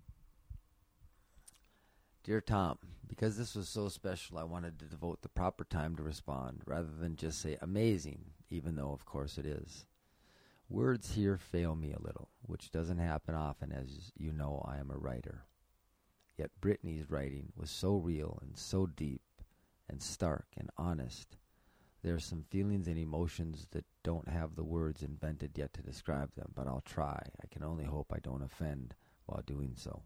Dear Tom, because this was so special, I wanted to devote the proper time to respond, rather than just say amazing, even though of course it is. Words here fail me a little, which doesn't happen often, as you know I am a writer. Yet Brittany's writing was so real and so deep and stark and honest. There are some feelings and emotions that don't have the words invented yet to describe them, but I'll try. I can only hope I don't offend while doing so.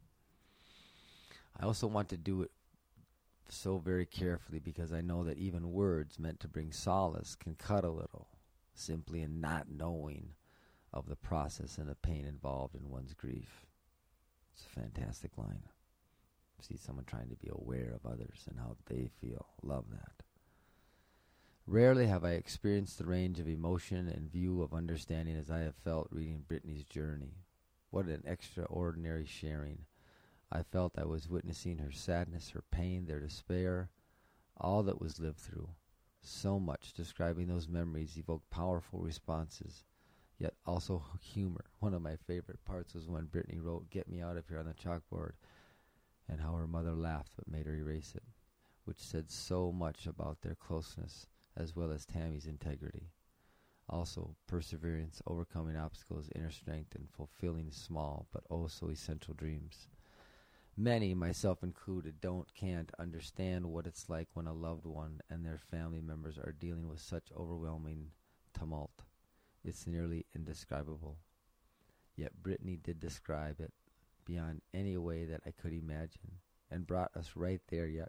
I also want to do it so very carefully because I know that even words meant to bring solace can cut a little, simply in not knowing of the process and the pain involved in one's grief. It's a fantastic line. See someone trying to be aware of others and how they feel. Love that. Rarely have I experienced the range of emotion and view of understanding as I have felt reading Brittany's journey. What an extraordinary sharing. I felt I was witnessing her sadness, her pain, their despair, all that was lived through. So much describing those memories evoked powerful responses. yet also humor. One of my favorite parts was when Brittany wrote, "Get me out of here" on the chalkboard, and how her mother laughed but made her erase it, which said so much about their closeness as well as Tammy's integrity. Also, perseverance, overcoming obstacles, inner strength, and fulfilling small but oh so essential dreams. Many, myself included, don't, can't understand what it's like when a loved one and their family members are dealing with such overwhelming tumult. It's nearly indescribable. Yet Brittany did describe it beyond any way that I could imagine, and brought us right there yet.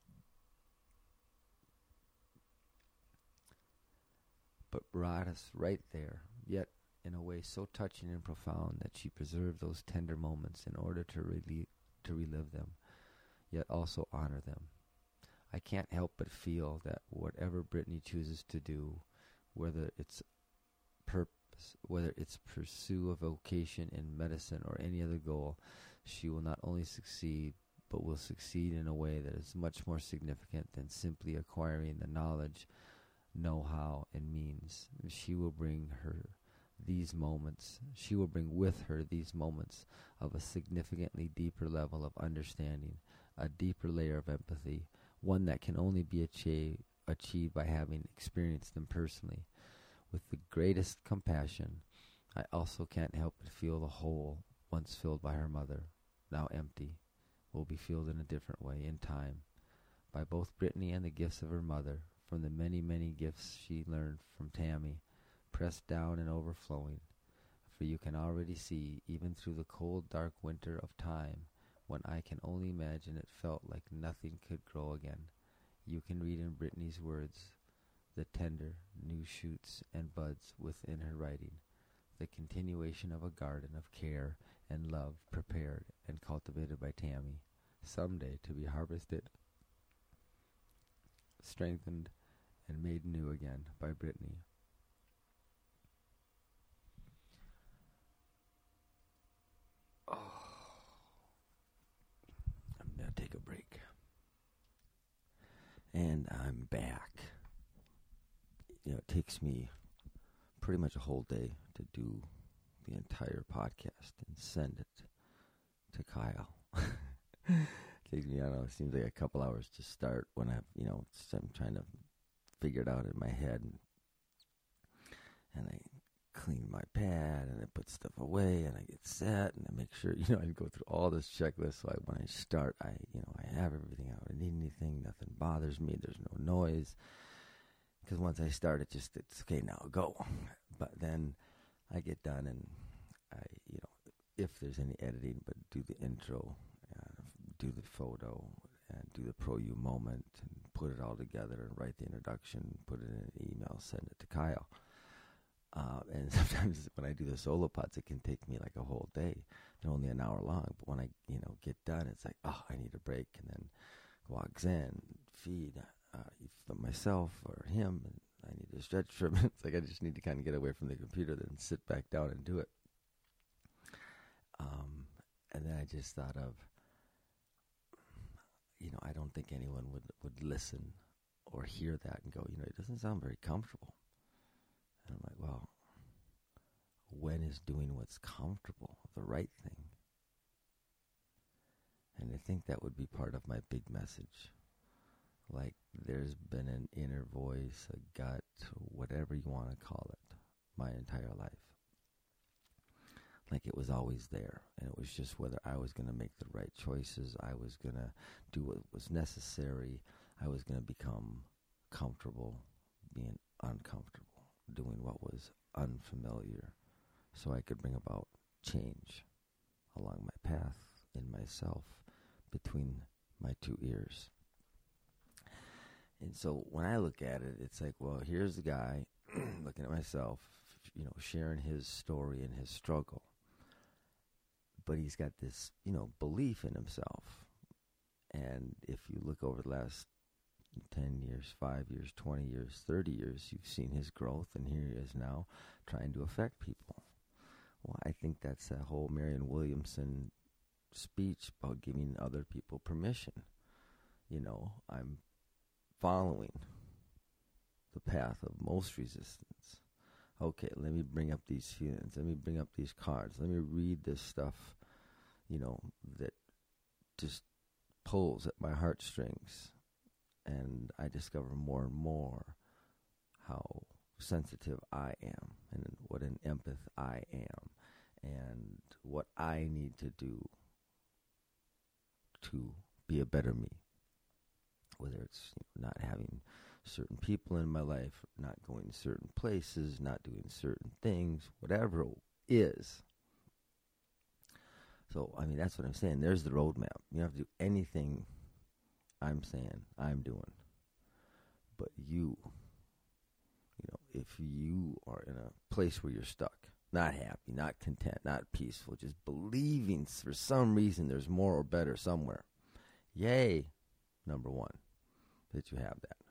But brought us right there, yet in a way so touching and profound that she preserved those tender moments in order to relieve to relive them, yet also honor them. I can't help but feel that whatever Brittany chooses to do, whether it's purpose, whether it's pursue a vocation in medicine or any other goal, she will not only succeed, but will succeed in a way that is much more significant than simply acquiring the knowledge, know-how, and means. She will bring her these moments, she will bring with her these moments of a significantly deeper level of understanding, a deeper layer of empathy, one that can only be achieved, achieved by having experienced them personally. With the greatest compassion, I also can't help but feel the hole once filled by her mother, now empty, will be filled in a different way in time, by both Brittany and the gifts of her mother, from the many, many gifts she learned from Tammy, pressed down and overflowing. For you can already see, even through the cold, dark winter of time, when I can only imagine it felt like nothing could grow again, you can read in Brittany's words the tender, new shoots and buds within her writing, the continuation of a garden of care and love prepared and cultivated by Tammy, someday to be harvested, strengthened, and made new again by Brittany. Oh, I'm going to take a break. And I'm back. You know, it takes me pretty much a whole day to do the entire podcast and send it to Kyle. Takes me, I don't know, it seems like a couple hours to start when I, you know, I'm trying to figure it out in my head. And, and I clean my pad and I put stuff away and I get set and I make sure, you know, I go through all this checklist. So I, when I start, I, you know, I have everything out. I need anything, nothing bothers me. There's no noise. Because once I start, it just, it's okay, now go. But then I get done and I, you know, if there's any editing, but do the intro, uh, do the photo, and do the Pro U moment, and put it all together and write the introduction, put it in an email, send it to Kyle. Uh, and sometimes when I do the solo pods, it can take me like a whole day. They're only an hour long, but when I, you know, get done, it's like, oh, I need a break, and then walks in, feed uh, either myself or him, and I need to stretch for a minute. It's like I just need to kind of get away from the computer, then sit back down and do it. Um, and then I just thought of, you know, I don't think anyone would, would listen or hear that and go, you know, it doesn't sound very comfortable. And I'm like, well, when is doing what's comfortable the right thing? And I think that would be part of my big message. Like, there's been an inner voice, a gut, whatever you want to call it, my entire life. Like, it was always there. And it was just whether I was going to make the right choices, I was going to do what was necessary, I was going to become comfortable being uncomfortable, doing what was unfamiliar, so I could bring about change along my path in myself between my two ears. And so when I look at it, it's like, well, here's the guy looking at myself, you know, sharing his story and his struggle. But he's got this, you know, belief in himself. And if you look over the last ten years, five years, twenty years, thirty years, you've seen his growth, and here he is now trying to affect people. Well, I think that's that whole Marianne Williamson speech about giving other people permission. You know, I'm following the path of most resistance, okay, let me bring up these feelings. Let me bring up these cards. Let me read this stuff, you know, that just pulls at my heartstrings. And I discover more and more how sensitive I am and what an empath I am and what I need to do to be a better me. Whether it's you know, not having certain people in my life, not going certain places, not doing certain things, whatever it is. So, I mean, that's what I'm saying. There's the roadmap. You don't have to do anything I'm saying I'm doing. But you, you know, if you are in a place where you're stuck, not happy, not content, not peaceful, just believing for some reason there's more or better somewhere, yay, number one, that you have that.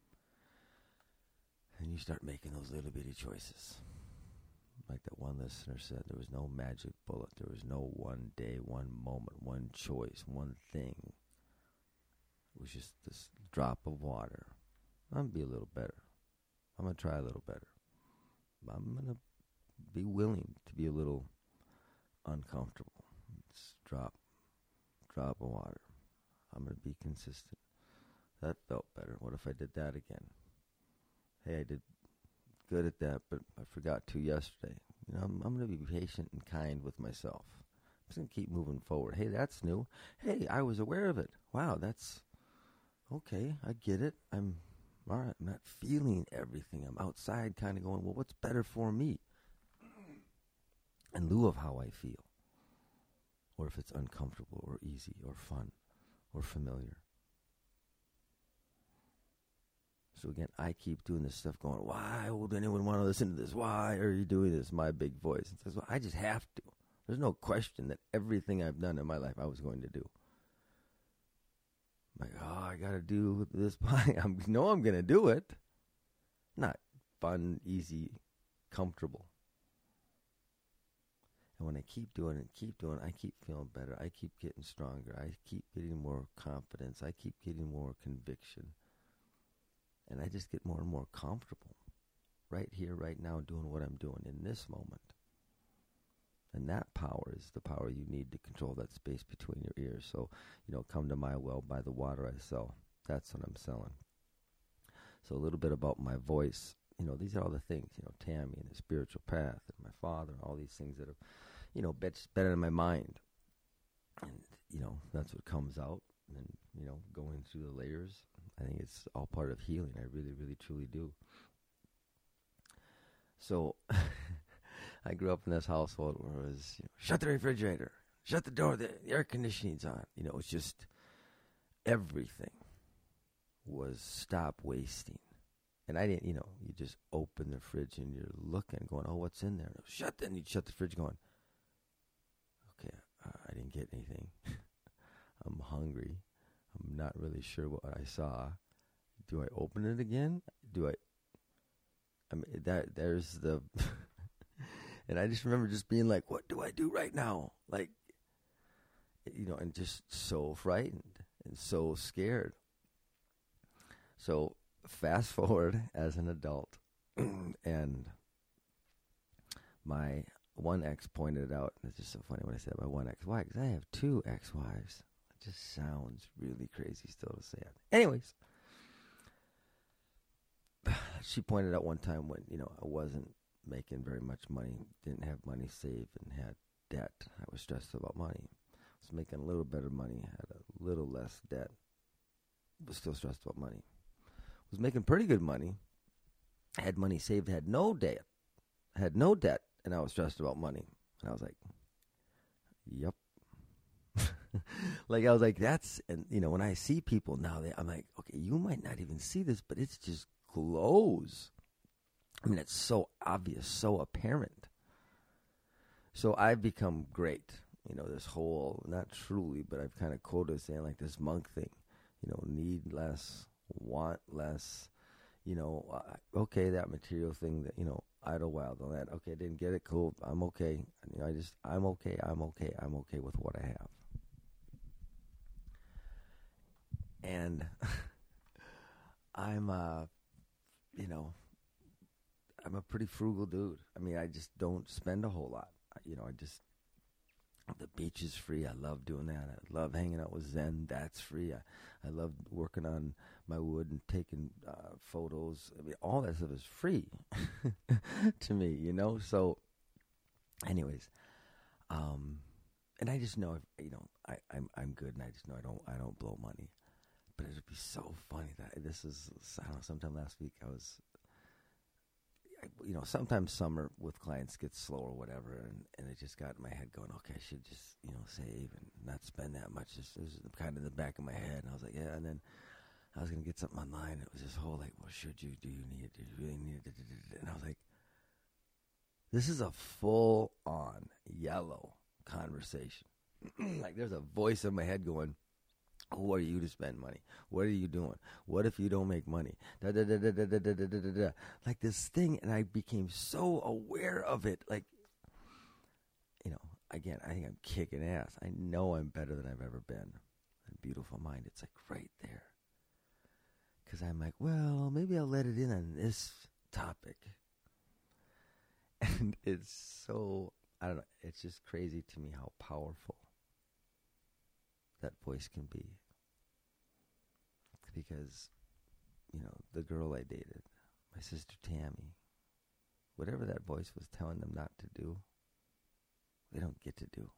And you start making those little bitty choices. Like that one listener said, there was no magic bullet. There was no one day, one moment, one choice, one thing. It was just this drop of water. I'm going to be a little better. I'm going to try a little better. I'm going to be willing to be a little uncomfortable. Just drop, drop of water. I'm going to be consistent. That felt better. What if I did that again? Hey, I did good at that, but I forgot to yesterday. You know, I'm, I'm going to be patient and kind with myself. I'm just going to keep moving forward. Hey, that's new. Hey, I was aware of it. Wow, that's okay. I get it. I'm all right. I'm not feeling everything. I'm outside kind of going, well, what's better for me? In lieu of how I feel. Or if it's uncomfortable or easy or fun or familiar. So again, I keep doing this stuff going, why would anyone want to listen to this? Why are you doing this? My big voice. It says, well, I just have to. There's no question that everything I've done in my life I was going to do. I'm like, oh, I got to do this. I know I'm going to do it. Not fun, easy, comfortable. And when I keep doing it, keep doing it, I keep feeling better. I keep getting stronger. I keep getting more confidence. I keep getting more conviction. And I just get more and more comfortable right here, right now, doing what I'm doing in this moment. And that power is the power you need to control that space between your ears. So, you know, come to my well, buy the water I sell. That's what I'm selling. So a little bit about my voice. You know, these are all the things, you know, Tammy and the spiritual path and my father and all these things that have, you know, better in my mind. And, you know, that's what comes out. And, you know, going through the layers, I think it's all part of healing. I really, really, truly do. So I grew up in this household where it was, you know, shut the refrigerator, shut the door, the, the air conditioning's on. You know, it's just everything was stop wasting. And I didn't, you know, you just open the fridge and you're looking, going, oh, what's in there? Shut the, and you'd shut the fridge going, okay, uh, I didn't get anything. I'm hungry. I'm not really sure what I saw. Do I open it again? Do I? I mean, that there's the, and I just remember just being like, what do I do right now? Like, you know, and just so frightened and so scared. So fast forward as an adult, and my one ex pointed out, and it's just so funny when I said my one ex, why? Because I have two ex-wives. It just sounds really crazy still to say it. Anyways, she pointed out one time when, you know, I wasn't making very much money, didn't have money saved, and had debt. I was stressed about money. I was making a little better money, had a little less debt, but still stressed about money. Was making pretty good money, had money saved, had no debt, had no debt, and I was stressed about money. And I was like, yep. Like, I was like, that's, and, you know, when I see people now, they, I'm like, okay, you might not even see this, but it's just glows. I mean, it's so obvious, so apparent. So I've become great. You know, this whole, not truly, but I've kind of quoted saying like this monk thing, you know, need less, want less, you know, uh, okay, that material thing that, you know, Idlewild on that. Okay, didn't get it, cool, I'm okay. You know, I just, I'm okay, I'm okay, I'm okay with what I have. And I'm, uh, you know, I'm a pretty frugal dude. I mean, I just don't spend a whole lot. You know, I just, the beach is free. I love doing that. I love hanging out with Zen. That's free. I, I love working on my wood and taking uh, photos. I mean, all that stuff is free to me, you know? So, anyways, um, and I just know, if, you know, I, I'm I'm good, and I just know I don't I don't blow money. But it would be so funny that this is, I don't know, sometime last week I was, I, you know, sometimes summer with clients gets slow or whatever, and, and it just got in my head going, okay, I should just, you know, save and not spend that much. Just, it was kind of in the back of my head, and I was like, yeah, and then I was going to get something online. It was this whole like, well, should you, do you need it, do you really need it, and I was like, this is a full-on yellow conversation. Like, there's a voice in my head going, who are you to spend money? What are you doing? What if you don't make money? Da, da, da, da, da, da, da, da, da, da. Like this thing, and I became so aware of it. Like, you know, again, I think I'm kicking ass. I know I'm better than I've ever been. And Beautiful Mind, it's like right there. Because I'm like, well, maybe I'll let it in on this topic. And it's so, I don't know, it's just crazy to me how powerful that voice can be. Because, you know, the girl I dated, my sister Tammy, whatever that voice was telling them not to do, they don't get to do.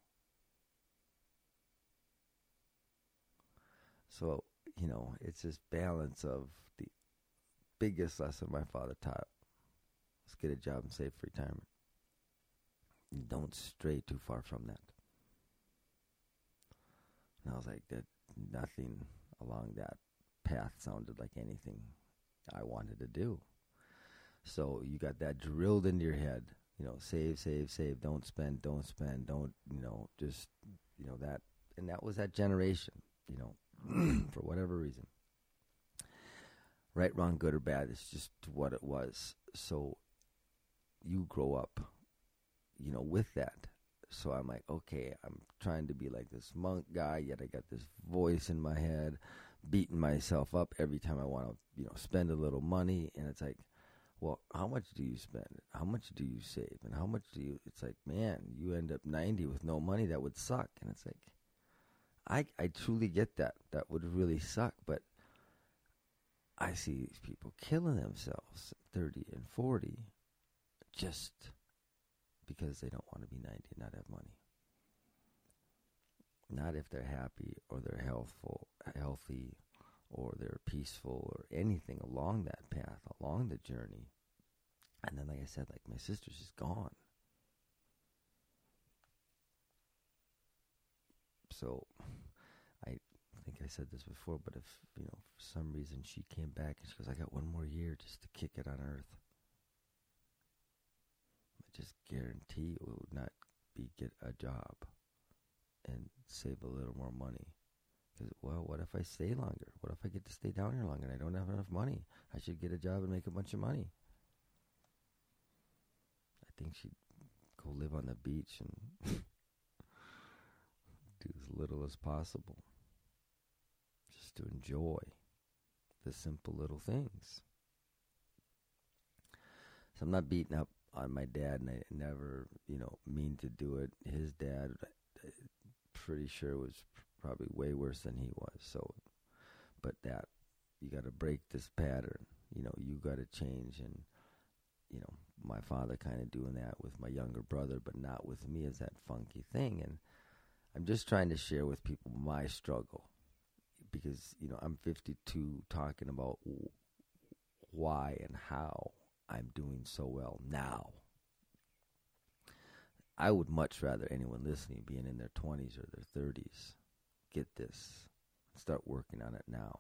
So, you know, it's this balance of the biggest lesson my father taught was get a job and save for retirement. Don't stray too far from that. And I was like, that nothing along that path sounded like anything I wanted to do. So you got that drilled into your head, you know, save, save, save, don't spend, don't spend, don't, you know, just, you know, that, and that was that generation, you know, for whatever reason. Right, wrong, good or bad, it's just what it was. So you grow up, you know, with that. So I'm like, okay, I'm trying to be like this monk guy, yet I got this voice in my head, beating myself up every time I want to, you know, spend a little money. And it's like, well, how much do you spend? How much do you save? And how much do you, it's like, man, you end up ninety with no money. That would suck. And it's like, I, I truly get that. That would really suck. But I see these people killing themselves at thirty and forty just because they don't want to be ninety and not have money. Not if they're happy or they're healthful, healthy or they're peaceful or anything along that path, along the journey. And then, like I said, like my sister's just gone. So I think I said this before, but if, you know, for some reason she came back and she goes, I got one more year just to kick it on earth, I just guarantee it would not be get a job and save a little more money. Because, well, what if I stay longer? What if I get to stay down here longer and I don't have enough money? I should get a job and make a bunch of money. I think she'd go live on the beach and do as little as possible. Just to enjoy the simple little things. So I'm not beating up on my dad, and I never, you know, mean to do it. His dad, pretty sure, was probably way worse than he was. So, but that, you got to break this pattern. You know, you got to change. And, you know, my father kind of doing that with my younger brother, but not with me, is that funky thing. And I'm just trying to share with people my struggle. Because, you know, I'm fifty-two talking about w- why and how I'm doing so well now. I would much rather anyone listening being in their twenties or their thirties get this, start working on it now.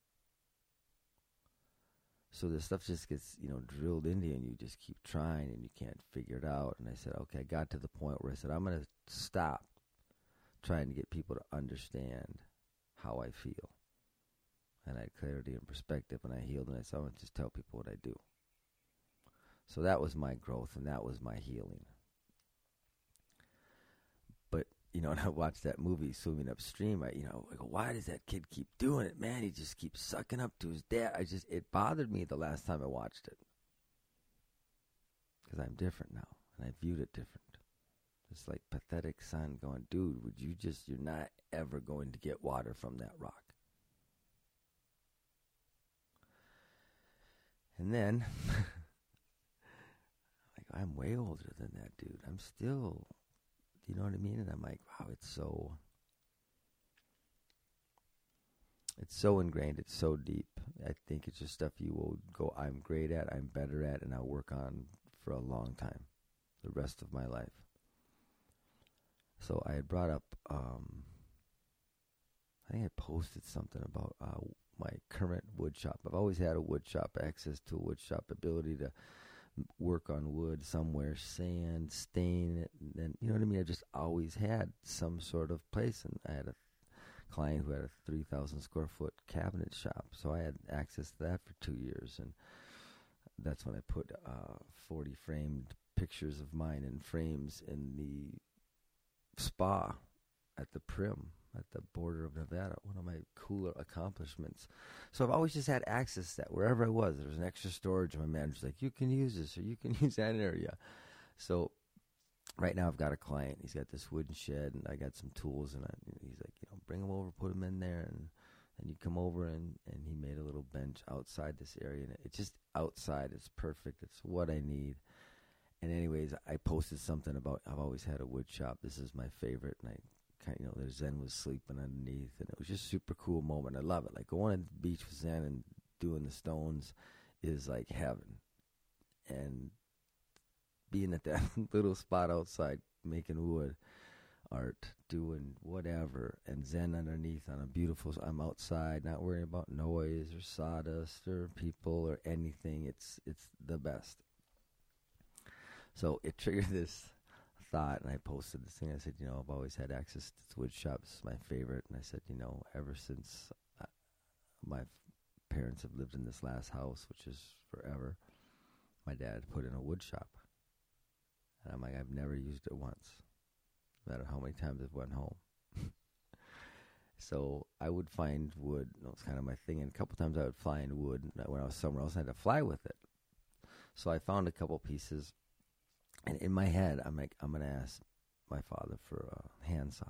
So this stuff just gets, you know, drilled into you, and you just keep trying and you can't figure it out. And I said, okay, I got to the point where I said, I'm going to stop trying to get people to understand how I feel. And I had clarity and perspective, and I healed, and I said, I'm going to just tell people what I do. So that was my growth, and that was my healing. But, you know, and I watched that movie, Swimming Upstream, I, you know, I go, why does that kid keep doing it? Man, he just keeps sucking up to his dad. I just, it bothered me the last time I watched it. because I'm different now, and I viewed it different. This like pathetic son going, dude, would you just, you're not ever going to get water from that rock. And then, like, I'm way older than that dude. I'm still, you know what I mean? And I'm like, wow, it's so, it's so ingrained. It's so deep. I think it's just stuff you will go, I'm great at, I'm better at, and I'll work on for a long time, the rest of my life. So I had brought up, um, I think I posted something about uh, my current wood shop. I've always had a wood shop, access to a wood shop, ability to work on wood somewhere, sand, stain it, and then, you know what I mean? I just always had some sort of place, and I had a client who had a three thousand square foot cabinet shop, so I had access to that for two years, and that's when I put uh, forty framed pictures of mine in frames in the spa at the Prim, at the border of Nevada, one of my cooler accomplishments. So I've always just had access to that. Wherever I was, there was an extra storage, and my manager's like, you can use this, or you can use that area. So right now I've got a client. He's got this wooden shed, and I got some tools, and I, he's like, you know, bring them over, put them in there, and and you come over, and, and he made a little bench outside this area, and it's just outside. It's perfect. It's what I need. And anyways, I posted something about, I've always had a wood shop. This is my favorite, and I kind of, you know, there's Zen was sleeping underneath, and it was just a super cool moment. I love it. Like going to the beach with Zen and doing the stones is like heaven. And being at that little spot outside making wood art, doing whatever, and Zen underneath on a beautiful, I'm outside, not worrying about noise or sawdust or people or anything. It's it's the best. So it triggered this thought, and I posted this thing. I said, you know, I've always had access to this wood shop. This is my favorite. And I said, you know, ever since uh, my f- parents have lived in this last house, which is forever, my dad put in a wood shop. And I'm like, I've never used it once, no matter how many times I've went home. So I would find wood. That was kind of my thing. And a couple times I would find wood when I was somewhere else, I had to fly with it. So I found a couple pieces. And in my head, I'm like, I'm going to ask my father for a handsaw.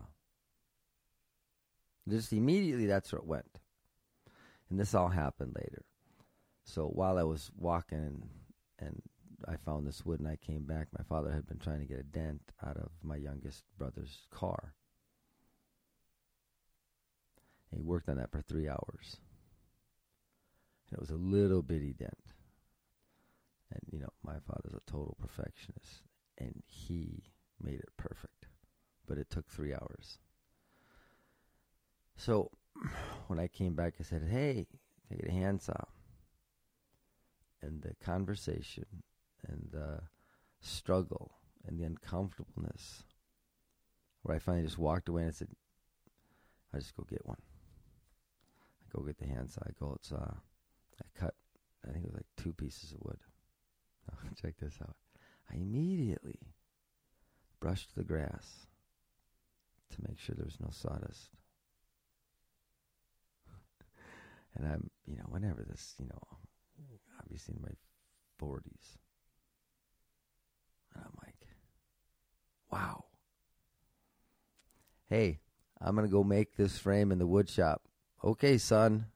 Just immediately, that's where it went. And this all happened later. So while I was walking and, and I found this wood and I came back, my father had been trying to get a dent out of my youngest brother's car. And he worked on that for three hours. And it was a little bitty dent. And, you know, my father's a total perfectionist, and he made it perfect. But it took three hours. So when I came back, I said, hey, can I get a handsaw? And the conversation and the struggle and the uncomfortableness, where I finally just walked away and I said, I'll just go get one. I go get the handsaw. I go, it's, uh, I cut, I think it was like two pieces of wood. Check this out. I immediately brushed the grass to make sure there was no sawdust. And I'm, you know, whenever this, you know, obviously in my forties. And I'm like, wow. Hey, I'm going to go make this frame in the wood shop. Okay, son.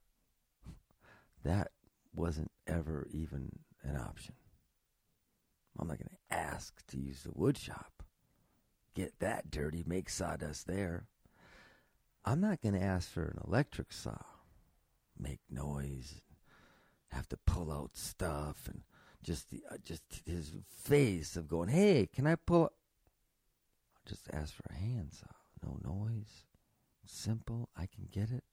That wasn't ever even an option. I'm not going to ask to use the wood shop. Get that dirty, make sawdust there. I'm not going to ask for an electric saw. Make noise, have to pull out stuff, and just the, uh, just his face of going, hey, can I pull? I'll just ask for a handsaw. No noise. Simple. I can get it.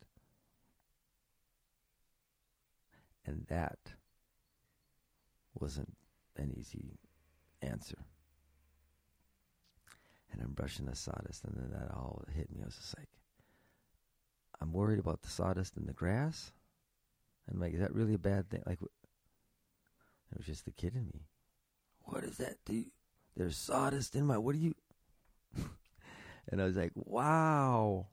And that wasn't an easy answer. And I'm brushing the sawdust, and then that all hit me. I was just like, I'm worried about the sawdust in the grass? And I'm like, is that really a bad thing? Like, it was just the kid in me. What is that? Do you, there's sawdust in my, what do you? And I was like, wow.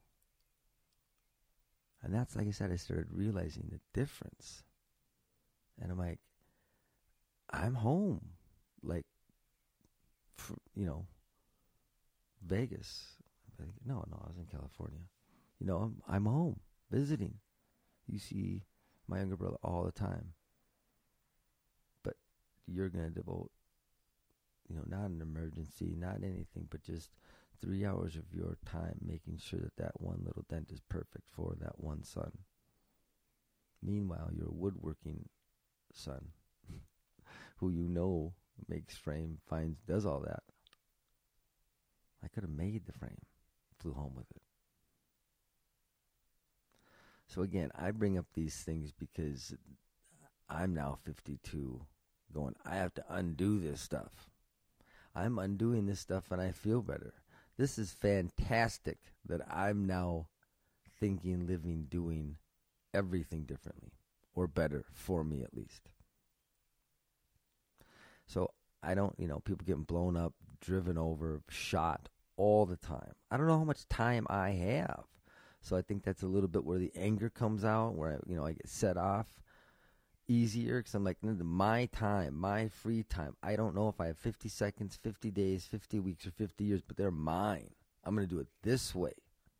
And that's, like I said, I started realizing the difference. And I'm like, I'm home. Like, for, you know, Vegas. No, no, I was in California. You know, I'm, I'm home visiting. You see my younger brother all the time. But you're going to devote, you know, not an emergency, not anything, but just three hours of your time making sure that that one little dent is perfect for that one son. Meanwhile, your woodworking son, who you know makes frame, finds, does all that. I could have made the frame, flew home with it. So again, I bring up these things because I'm now fifty-two, going, I have to undo this stuff. I'm undoing this stuff and I feel better. This is fantastic that I'm now thinking, living, doing everything differently, or better, for me at least. So I don't, you know, people getting blown up, driven over, shot all the time. I don't know how much time I have. So I think that's a little bit where the anger comes out, where, I, you know, I get set off easier because I'm like, my time, my free time. I don't know if I have fifty seconds, fifty days, fifty weeks, or fifty years, but they're mine. I'm going to do it this way.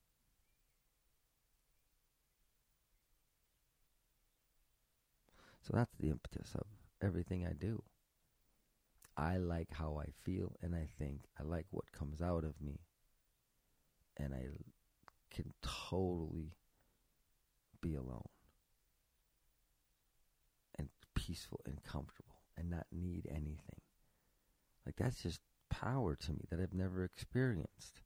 So that's the impetus of everything I do. I like how I feel and I think. I like what comes out of me. And I can totally be alone and peaceful and comfortable and not need anything. Like, that's just power to me that I've never experienced.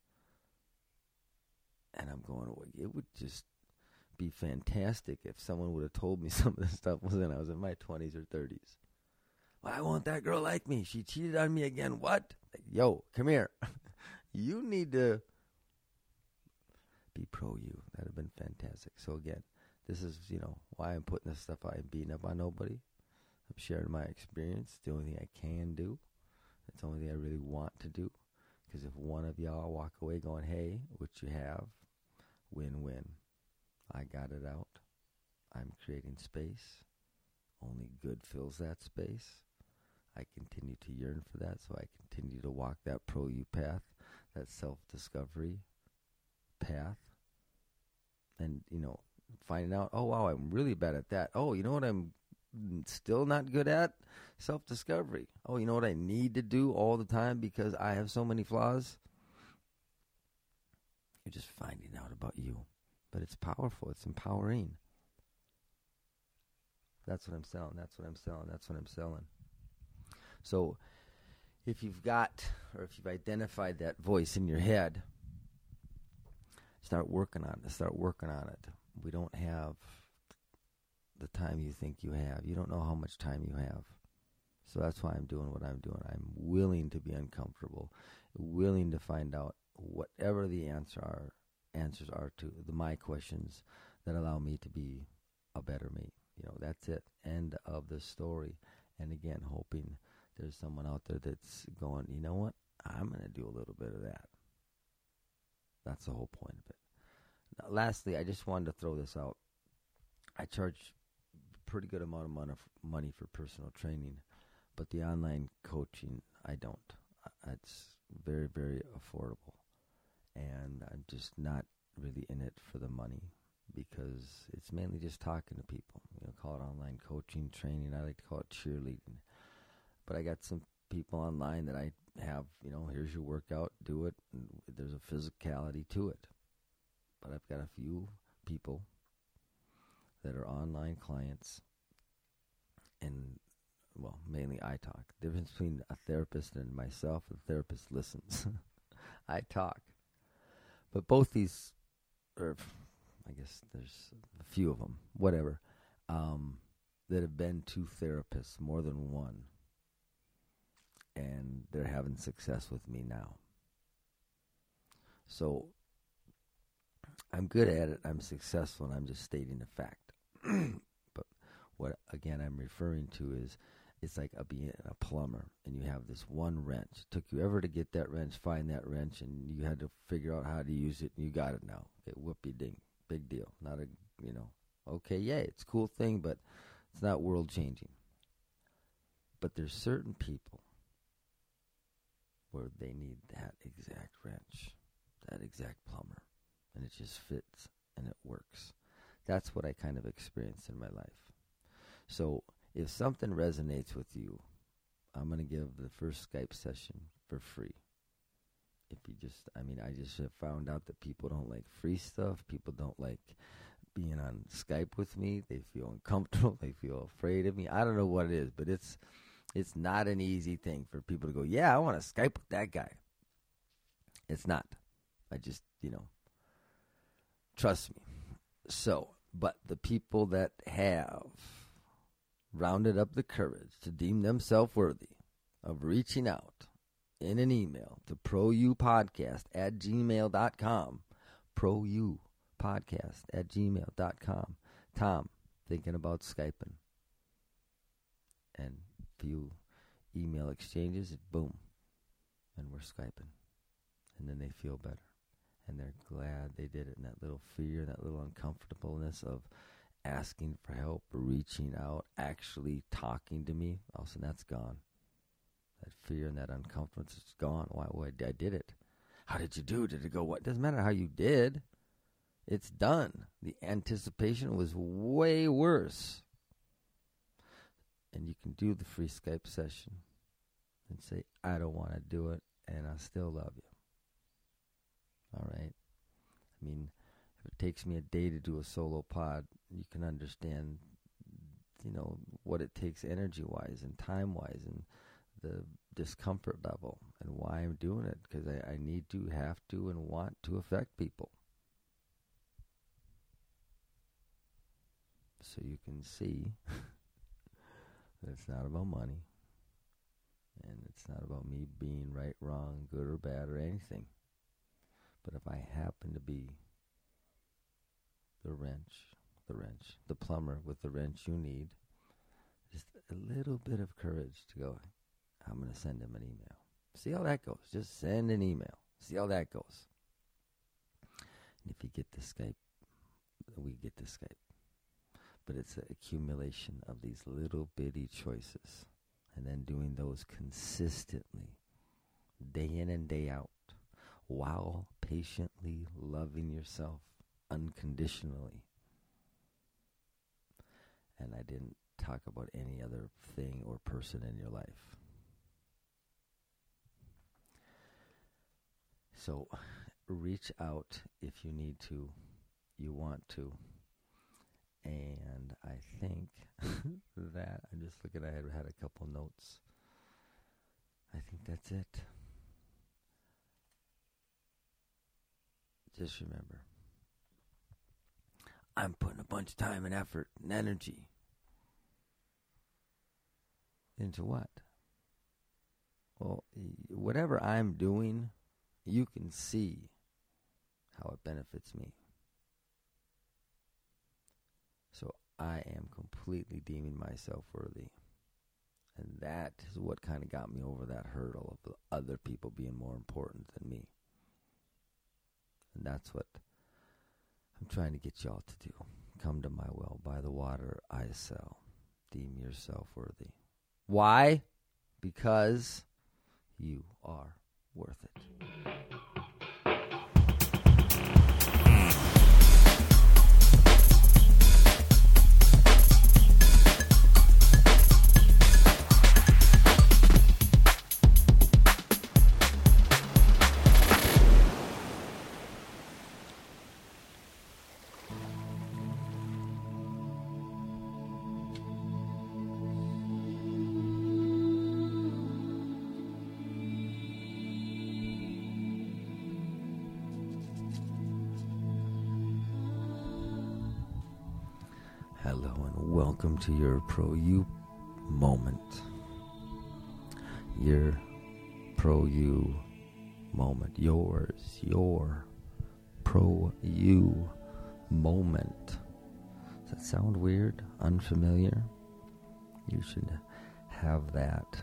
And I'm going, well, it would just be fantastic if someone would have told me some of this stuff when I was in my twenties or thirties. Well, I want that girl like me. She cheated on me again. What? Like, yo, come here. You need to be pro you. That would have been fantastic. So again, this is, you know, why I'm putting this stuff out. I'm beating up on nobody. I'm sharing my experience. It's the only thing I can do. It's the only thing I really want to do. Because if one of y'all walk away going, hey, what you have, win-win. I got it out. I'm creating space. Only good fills that space. I continue to yearn for that, so I continue to walk that pro-you path, that self-discovery path. And, you know, finding out, oh, wow, I'm really bad at that. Oh, you know what I'm still not good at? Self-discovery. Oh, you know what I need to do all the time because I have so many flaws? You're just finding out about you. But it's powerful. It's empowering. That's what I'm selling. That's what I'm selling. That's what I'm selling. So if you've got, or if you've identified that voice in your head, start working on it. Start working on it. We don't have the time you think you have. You don't know how much time you have. So that's why I'm doing what I'm doing. I'm willing to be uncomfortable, willing to find out whatever the answer are, answers are to the my questions that allow me to be a better me. You know, that's it. End of the story. And again, hoping there's someone out there that's going, you know what? I'm going to do a little bit of that. That's the whole point of it. Now, lastly, I just wanted to throw this out. I charge a pretty good amount of money money for personal training, but the online coaching, I don't. It's very, very affordable. And I'm just not really in it for the money because it's mainly just talking to people. You know, call it online coaching, training. I like to call it cheerleading. But I got some people online that I have, you know, here's your workout, do it. And there's a physicality to it. But I've got a few people that are online clients. And, well, mainly I talk. The difference between a therapist and myself, the therapist listens. I talk. But both these, or I guess there's a few of them, whatever, um, that have been to therapists, more than one, and they're having success with me now. So I'm good at it, I'm successful, and I'm just stating the fact. But what, again, I'm referring to is, it's like a, being a plumber, and you have this one wrench. It took you ever to get that wrench, find that wrench, and you had to figure out how to use it, and you got it now. Okay, whoopee-ding, big deal. Not a, you know, okay, yay, it's a cool thing, but it's not world-changing. But there's certain people where they need that exact wrench, that exact plumber, and it just fits and it works. That's what I kind of experienced in my life. So if something resonates with you, I'm going to give the first Skype session for free. If you just, I mean, I just have found out that people don't like free stuff. People don't like being on Skype with me. They feel uncomfortable. They feel afraid of me. I don't know what it is, but it's it's not an easy thing for people to go, yeah, I want to Skype with that guy. It's not. I just, you know, trust me. So, but the people that have rounded up the courage to deem themselves worthy of reaching out in an email to proupodcast at gmail dot com, proupodcast at gmail dot com. Tom, thinking about Skyping. And a few email exchanges, boom, and we're Skyping. And then they feel better. And they're glad they did it. And that little fear, that little uncomfortableness of asking for help, reaching out, actually talking to me, all of a sudden that's gone. That fear and that uncomfortableness is gone. Why? Why I did it. How did you do? Did it go? What? Doesn't matter how you did. It's done. The anticipation was way worse. And you can do the free Skype session and say, I don't want to do it, and I still love you. All right? I mean, if it takes me a day to do a solo pod, you can understand, you know, what it takes energy-wise and time-wise and the discomfort level and why I'm doing it, because I, I need to, have to, and want to affect people. So you can see that it's not about money, and it's not about me being right, wrong, good or bad or anything. But if I happen to be the wrench, the wrench, the plumber with the wrench you need, just a little bit of courage to go, I'm going to send him an email. See how that goes. Just send an email. See how that goes. And if you get the Skype, we get the Skype. But it's an accumulation of these little bitty choices. And then doing those consistently, day in and day out, while patiently loving yourself unconditionally. And I didn't talk about any other thing or person in your life. So reach out if you need to, you want to. And I think that, I'm just looking, I had, had a couple notes. I think that's it. Just remember, I'm putting a bunch of time and effort and energy into what? Well, whatever I'm doing, you can see how it benefits me. So I am completely deeming myself worthy. And that is what kind of got me over that hurdle of other people being more important than me. And that's what I'm trying to get y'all to do. Come to my well by the water I sell. Deem yourself worthy. Why? Because you are worth it. Hello and welcome to your Pro You moment. Your Pro You moment. Yours, your Pro You moment. Does that sound weird? Unfamiliar? You should have that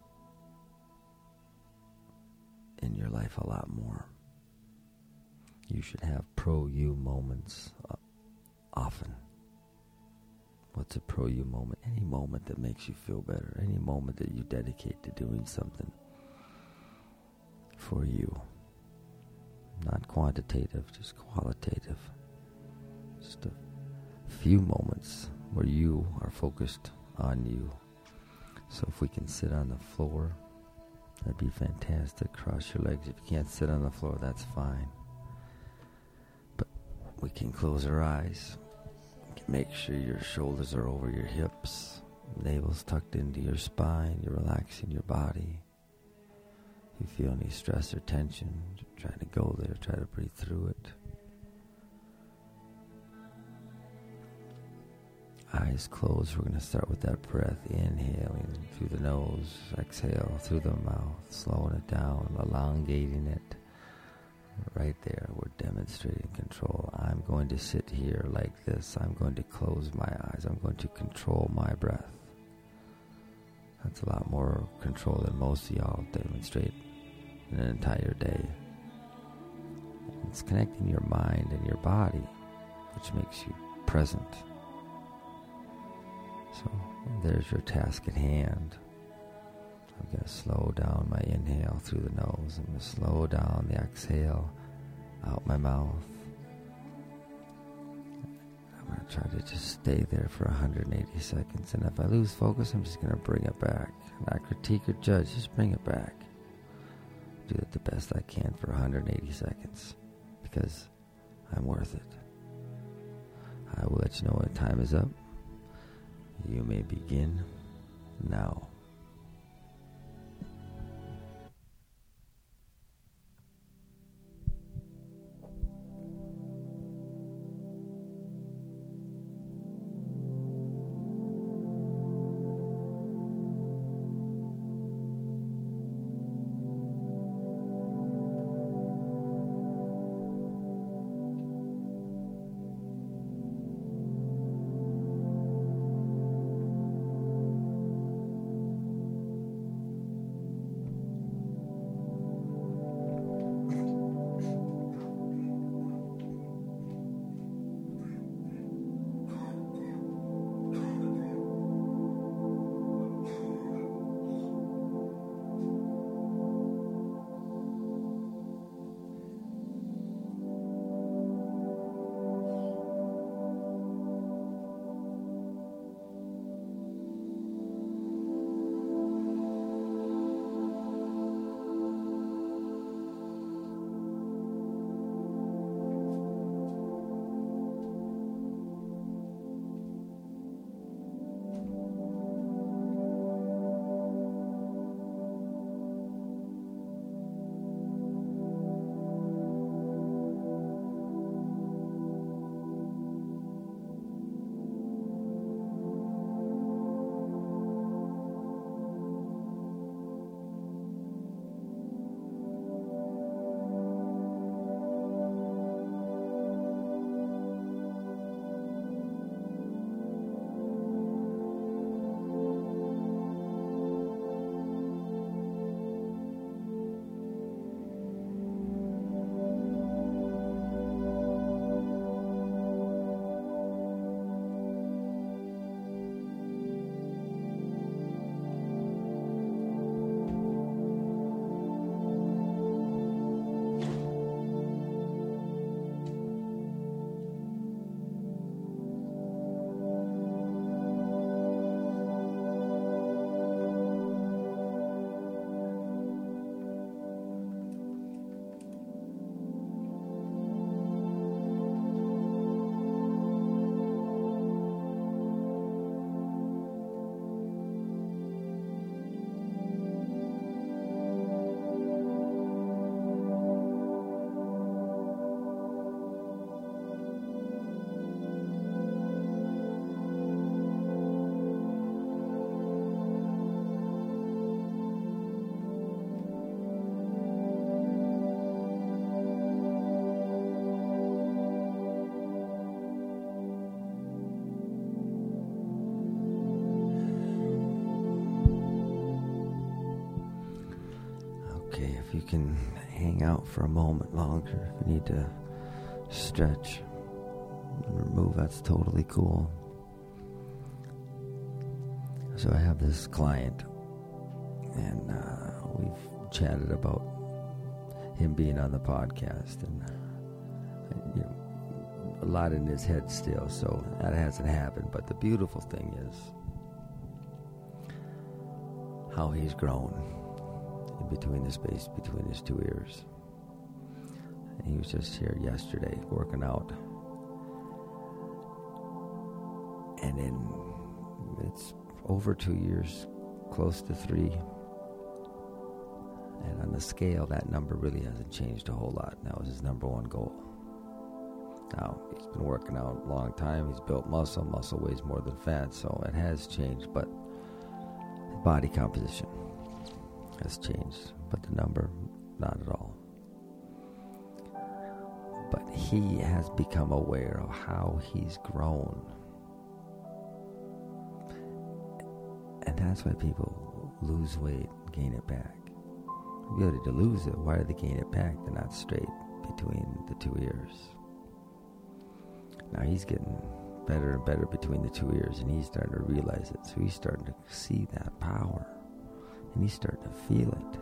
in your life a lot more. You should have Pro You moments uh, often. What's a pro you moment? Any moment that makes you feel better. Any moment that you dedicate to doing something for you. Not quantitative, just qualitative. Just a few moments where you are focused on you. So if we can sit on the floor, that'd be fantastic. Cross your legs. If you can't sit on the floor, that's fine. But we can close our eyes. We can make sure your shoulders are over your hips. Navel's tucked into your spine. You're relaxing your body. If you feel any stress or tension, try to go there. Try to breathe through it. Eyes closed. We're going to start with that breath. Inhaling through the nose. Exhale through the mouth. Slowing it down. Elongating it. Right there. We're demonstrating control. I'm going to sit here like this. I'm going to close my eyes. I'm going to control my breath. That's a lot more control than most of y'all demonstrate in an entire day. It's connecting your mind and your body, which makes you present. So there's your task at hand. I'm going to slow down my inhale through the nose. I'm going to slow down the exhale out my mouth. I'm going to try to just stay there for one hundred eighty seconds. And if I lose focus, I'm just going to bring it back. Not critique or judge, just bring it back. Do it the best I can for one hundred eighty seconds because I'm worth it. I will let you know when time is up. You may begin now. If you can hang out for a moment longer, if you need to stretch and remove, that's totally cool. So I have this client, and uh, we've chatted about him being on the podcast, and you know, a lot in his head still, so that hasn't happened. But the beautiful thing is how he's grown in between the space between his two ears. And he was just here yesterday working out, and in it's over two years, close to three. And on the scale, that number really hasn't changed a whole lot. That was his number one goal. Now, he's been working out a long time. He's built muscle. Muscle weighs more than fat, so it has changed. But his body composition has changed. But the number, not at all. But he has become aware of how he's grown. And that's why people lose weight, gain it back. The ability to lose it, why do they gain it back? They're not straight between the two ears. Now he's getting better and better between the two ears, and he's starting to realize it. So he's starting to see that power, and he's starting to feel it.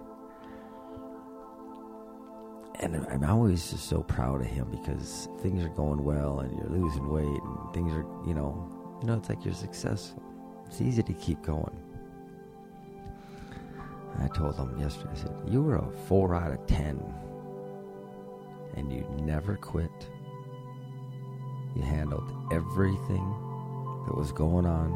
And I'm always just so proud of him, because things are going well, and you're losing weight, and things are, you know, you know, it's like you're successful. It's easy to keep going. I told him yesterday, I said, you were a four out of ten, and you never quit. You handled everything that was going on.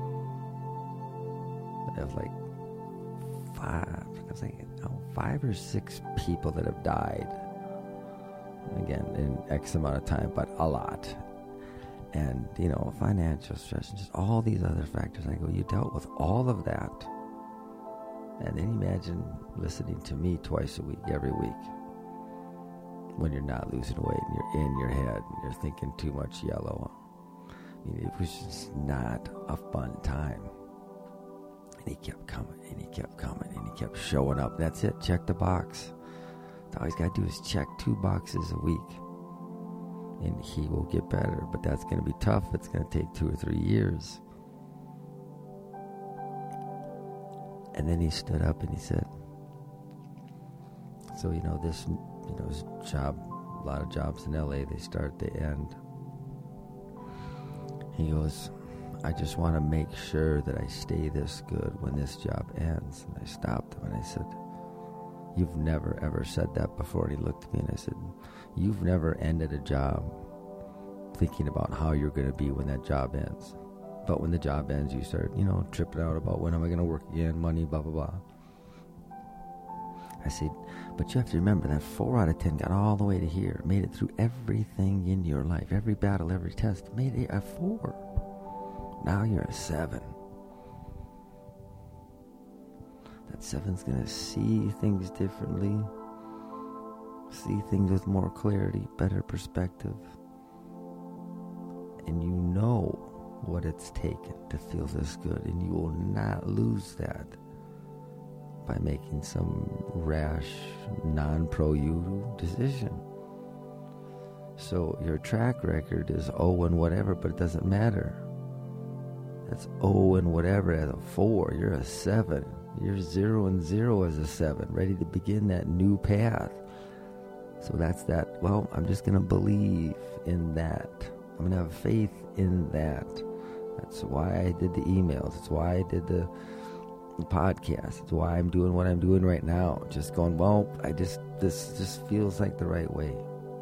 I was like five, I was like, oh, five or six people that have died. Again, in X amount of time, but a lot. And, you know, financial stress and just all these other factors. I go, you dealt with all of that. And then imagine listening to me twice a week, every week, when you're not losing weight and you're in your head and you're thinking too much yellow. I mean, it was just not a fun time. And he kept coming, and he kept coming, and he kept showing up. That's it. Check the box. All he's got to do is check two boxes a week, and he will get better. But that's going to be tough. It's going to take two or three years. And then he stood up and he said, so, you know, this, you know, his job, a lot of jobs in L A, they start, they end. He goes, I just want to make sure that I stay this good when this job ends. And I stopped him and I said, you've never ever said that before. And he looked at me and I said, you've never ended a job thinking about how you're going to be when that job ends. But when the job ends, you start, you know, tripping out about when am I going to work again, money, blah, blah, blah. I said, but you have to remember that four out of ten got all the way to here, made it through everything in your life, every battle, every test, made it a four. Now you're a seven. That seven's going to see things differently, see things with more clarity, better perspective. And you know what it's taken to feel this good, and you will not lose that by making some rash, non-pro you decision. So your track record is oh and whatever, but it doesn't matter. That's oh and whatever as a four. You're a seven. You're zero and zero as a seven, ready to begin that new path. So that's that. Well, I'm just going to believe in that. I'm going to have faith in that. That's why I did the emails. It's why I did the, the podcast. It's why I'm doing what I'm doing right now. Just going, well, I just, this just feels like the right way.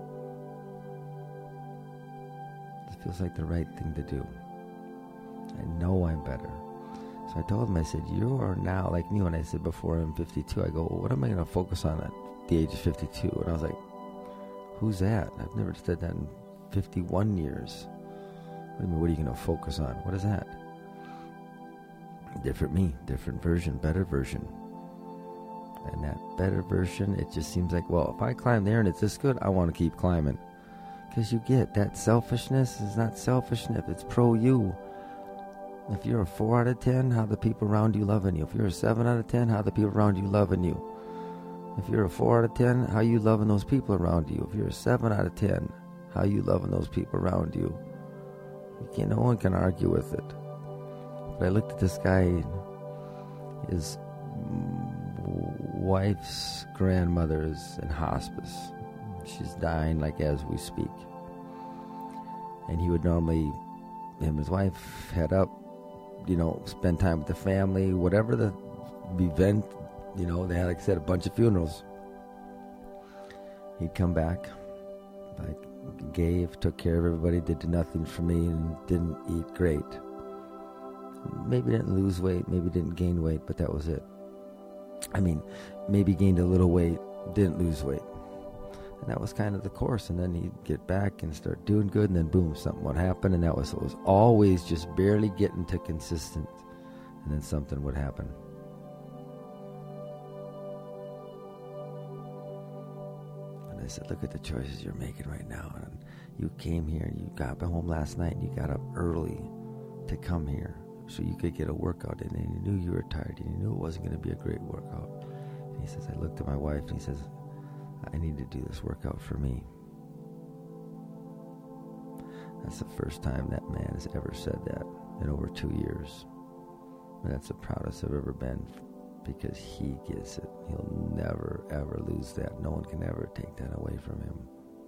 It feels like the right thing to do. I know I'm better. So I told him, I said, you are now like me when I said before I'm fifty-two. I go, well, what am I going to focus on at the age of fifty-two? And I was like, who's that? I've never said that in fifty-one years. What do you mean, what are you going to focus on? What is that? Different me, different version, better version. And that better version, it just seems like, well, if I climb there and it's this good, I want to keep climbing. Because you get that selfishness is not selfishness, it's pro you. If you're a four out of ten, how the people around you loving you? If you're a seven out of ten, how the people around you loving you? If you're a four out of ten, how you loving those people around you? If you're a seven out of ten, how you loving those people around you? You can't, no one can argue with it. But I looked at this guy, his wife's grandmother is in hospice. She's dying like as we speak. And he would normally, him and his wife, head up, you know, spend time with the family, whatever the event, you know, they had, like I said, a bunch of funerals. He'd come back, like, gave, took care of everybody, did nothing for me, and didn't eat great. Maybe didn't lose weight, maybe didn't gain weight, but that was it. I mean, maybe gained a little weight, didn't lose weight. And that was kind of the course. And then he'd get back and start doing good, and then boom, something would happen. And that was, it was always just barely getting to consistent. And then something would happen. And I said, look at the choices you're making right now. And you came here, and you got home last night, and you got up early to come here so you could get a workout in. And you knew you were tired, and you knew it wasn't going to be a great workout. And he says, I looked at my wife, and he says, I need to do this workout for me. That's the first time that man has ever said that in over two years. And that's the proudest I've ever been, because he gets it. He'll never, ever lose that. No one can ever take that away from him.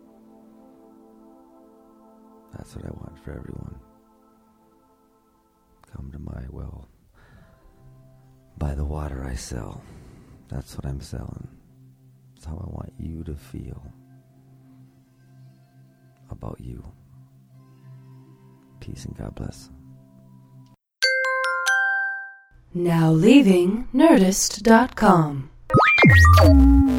That's what I want for everyone. Come to my well. By the water I sell. That's what I'm selling. That's how I want you to feel about you. Peace and God bless. Now leaving Nerdist dot com.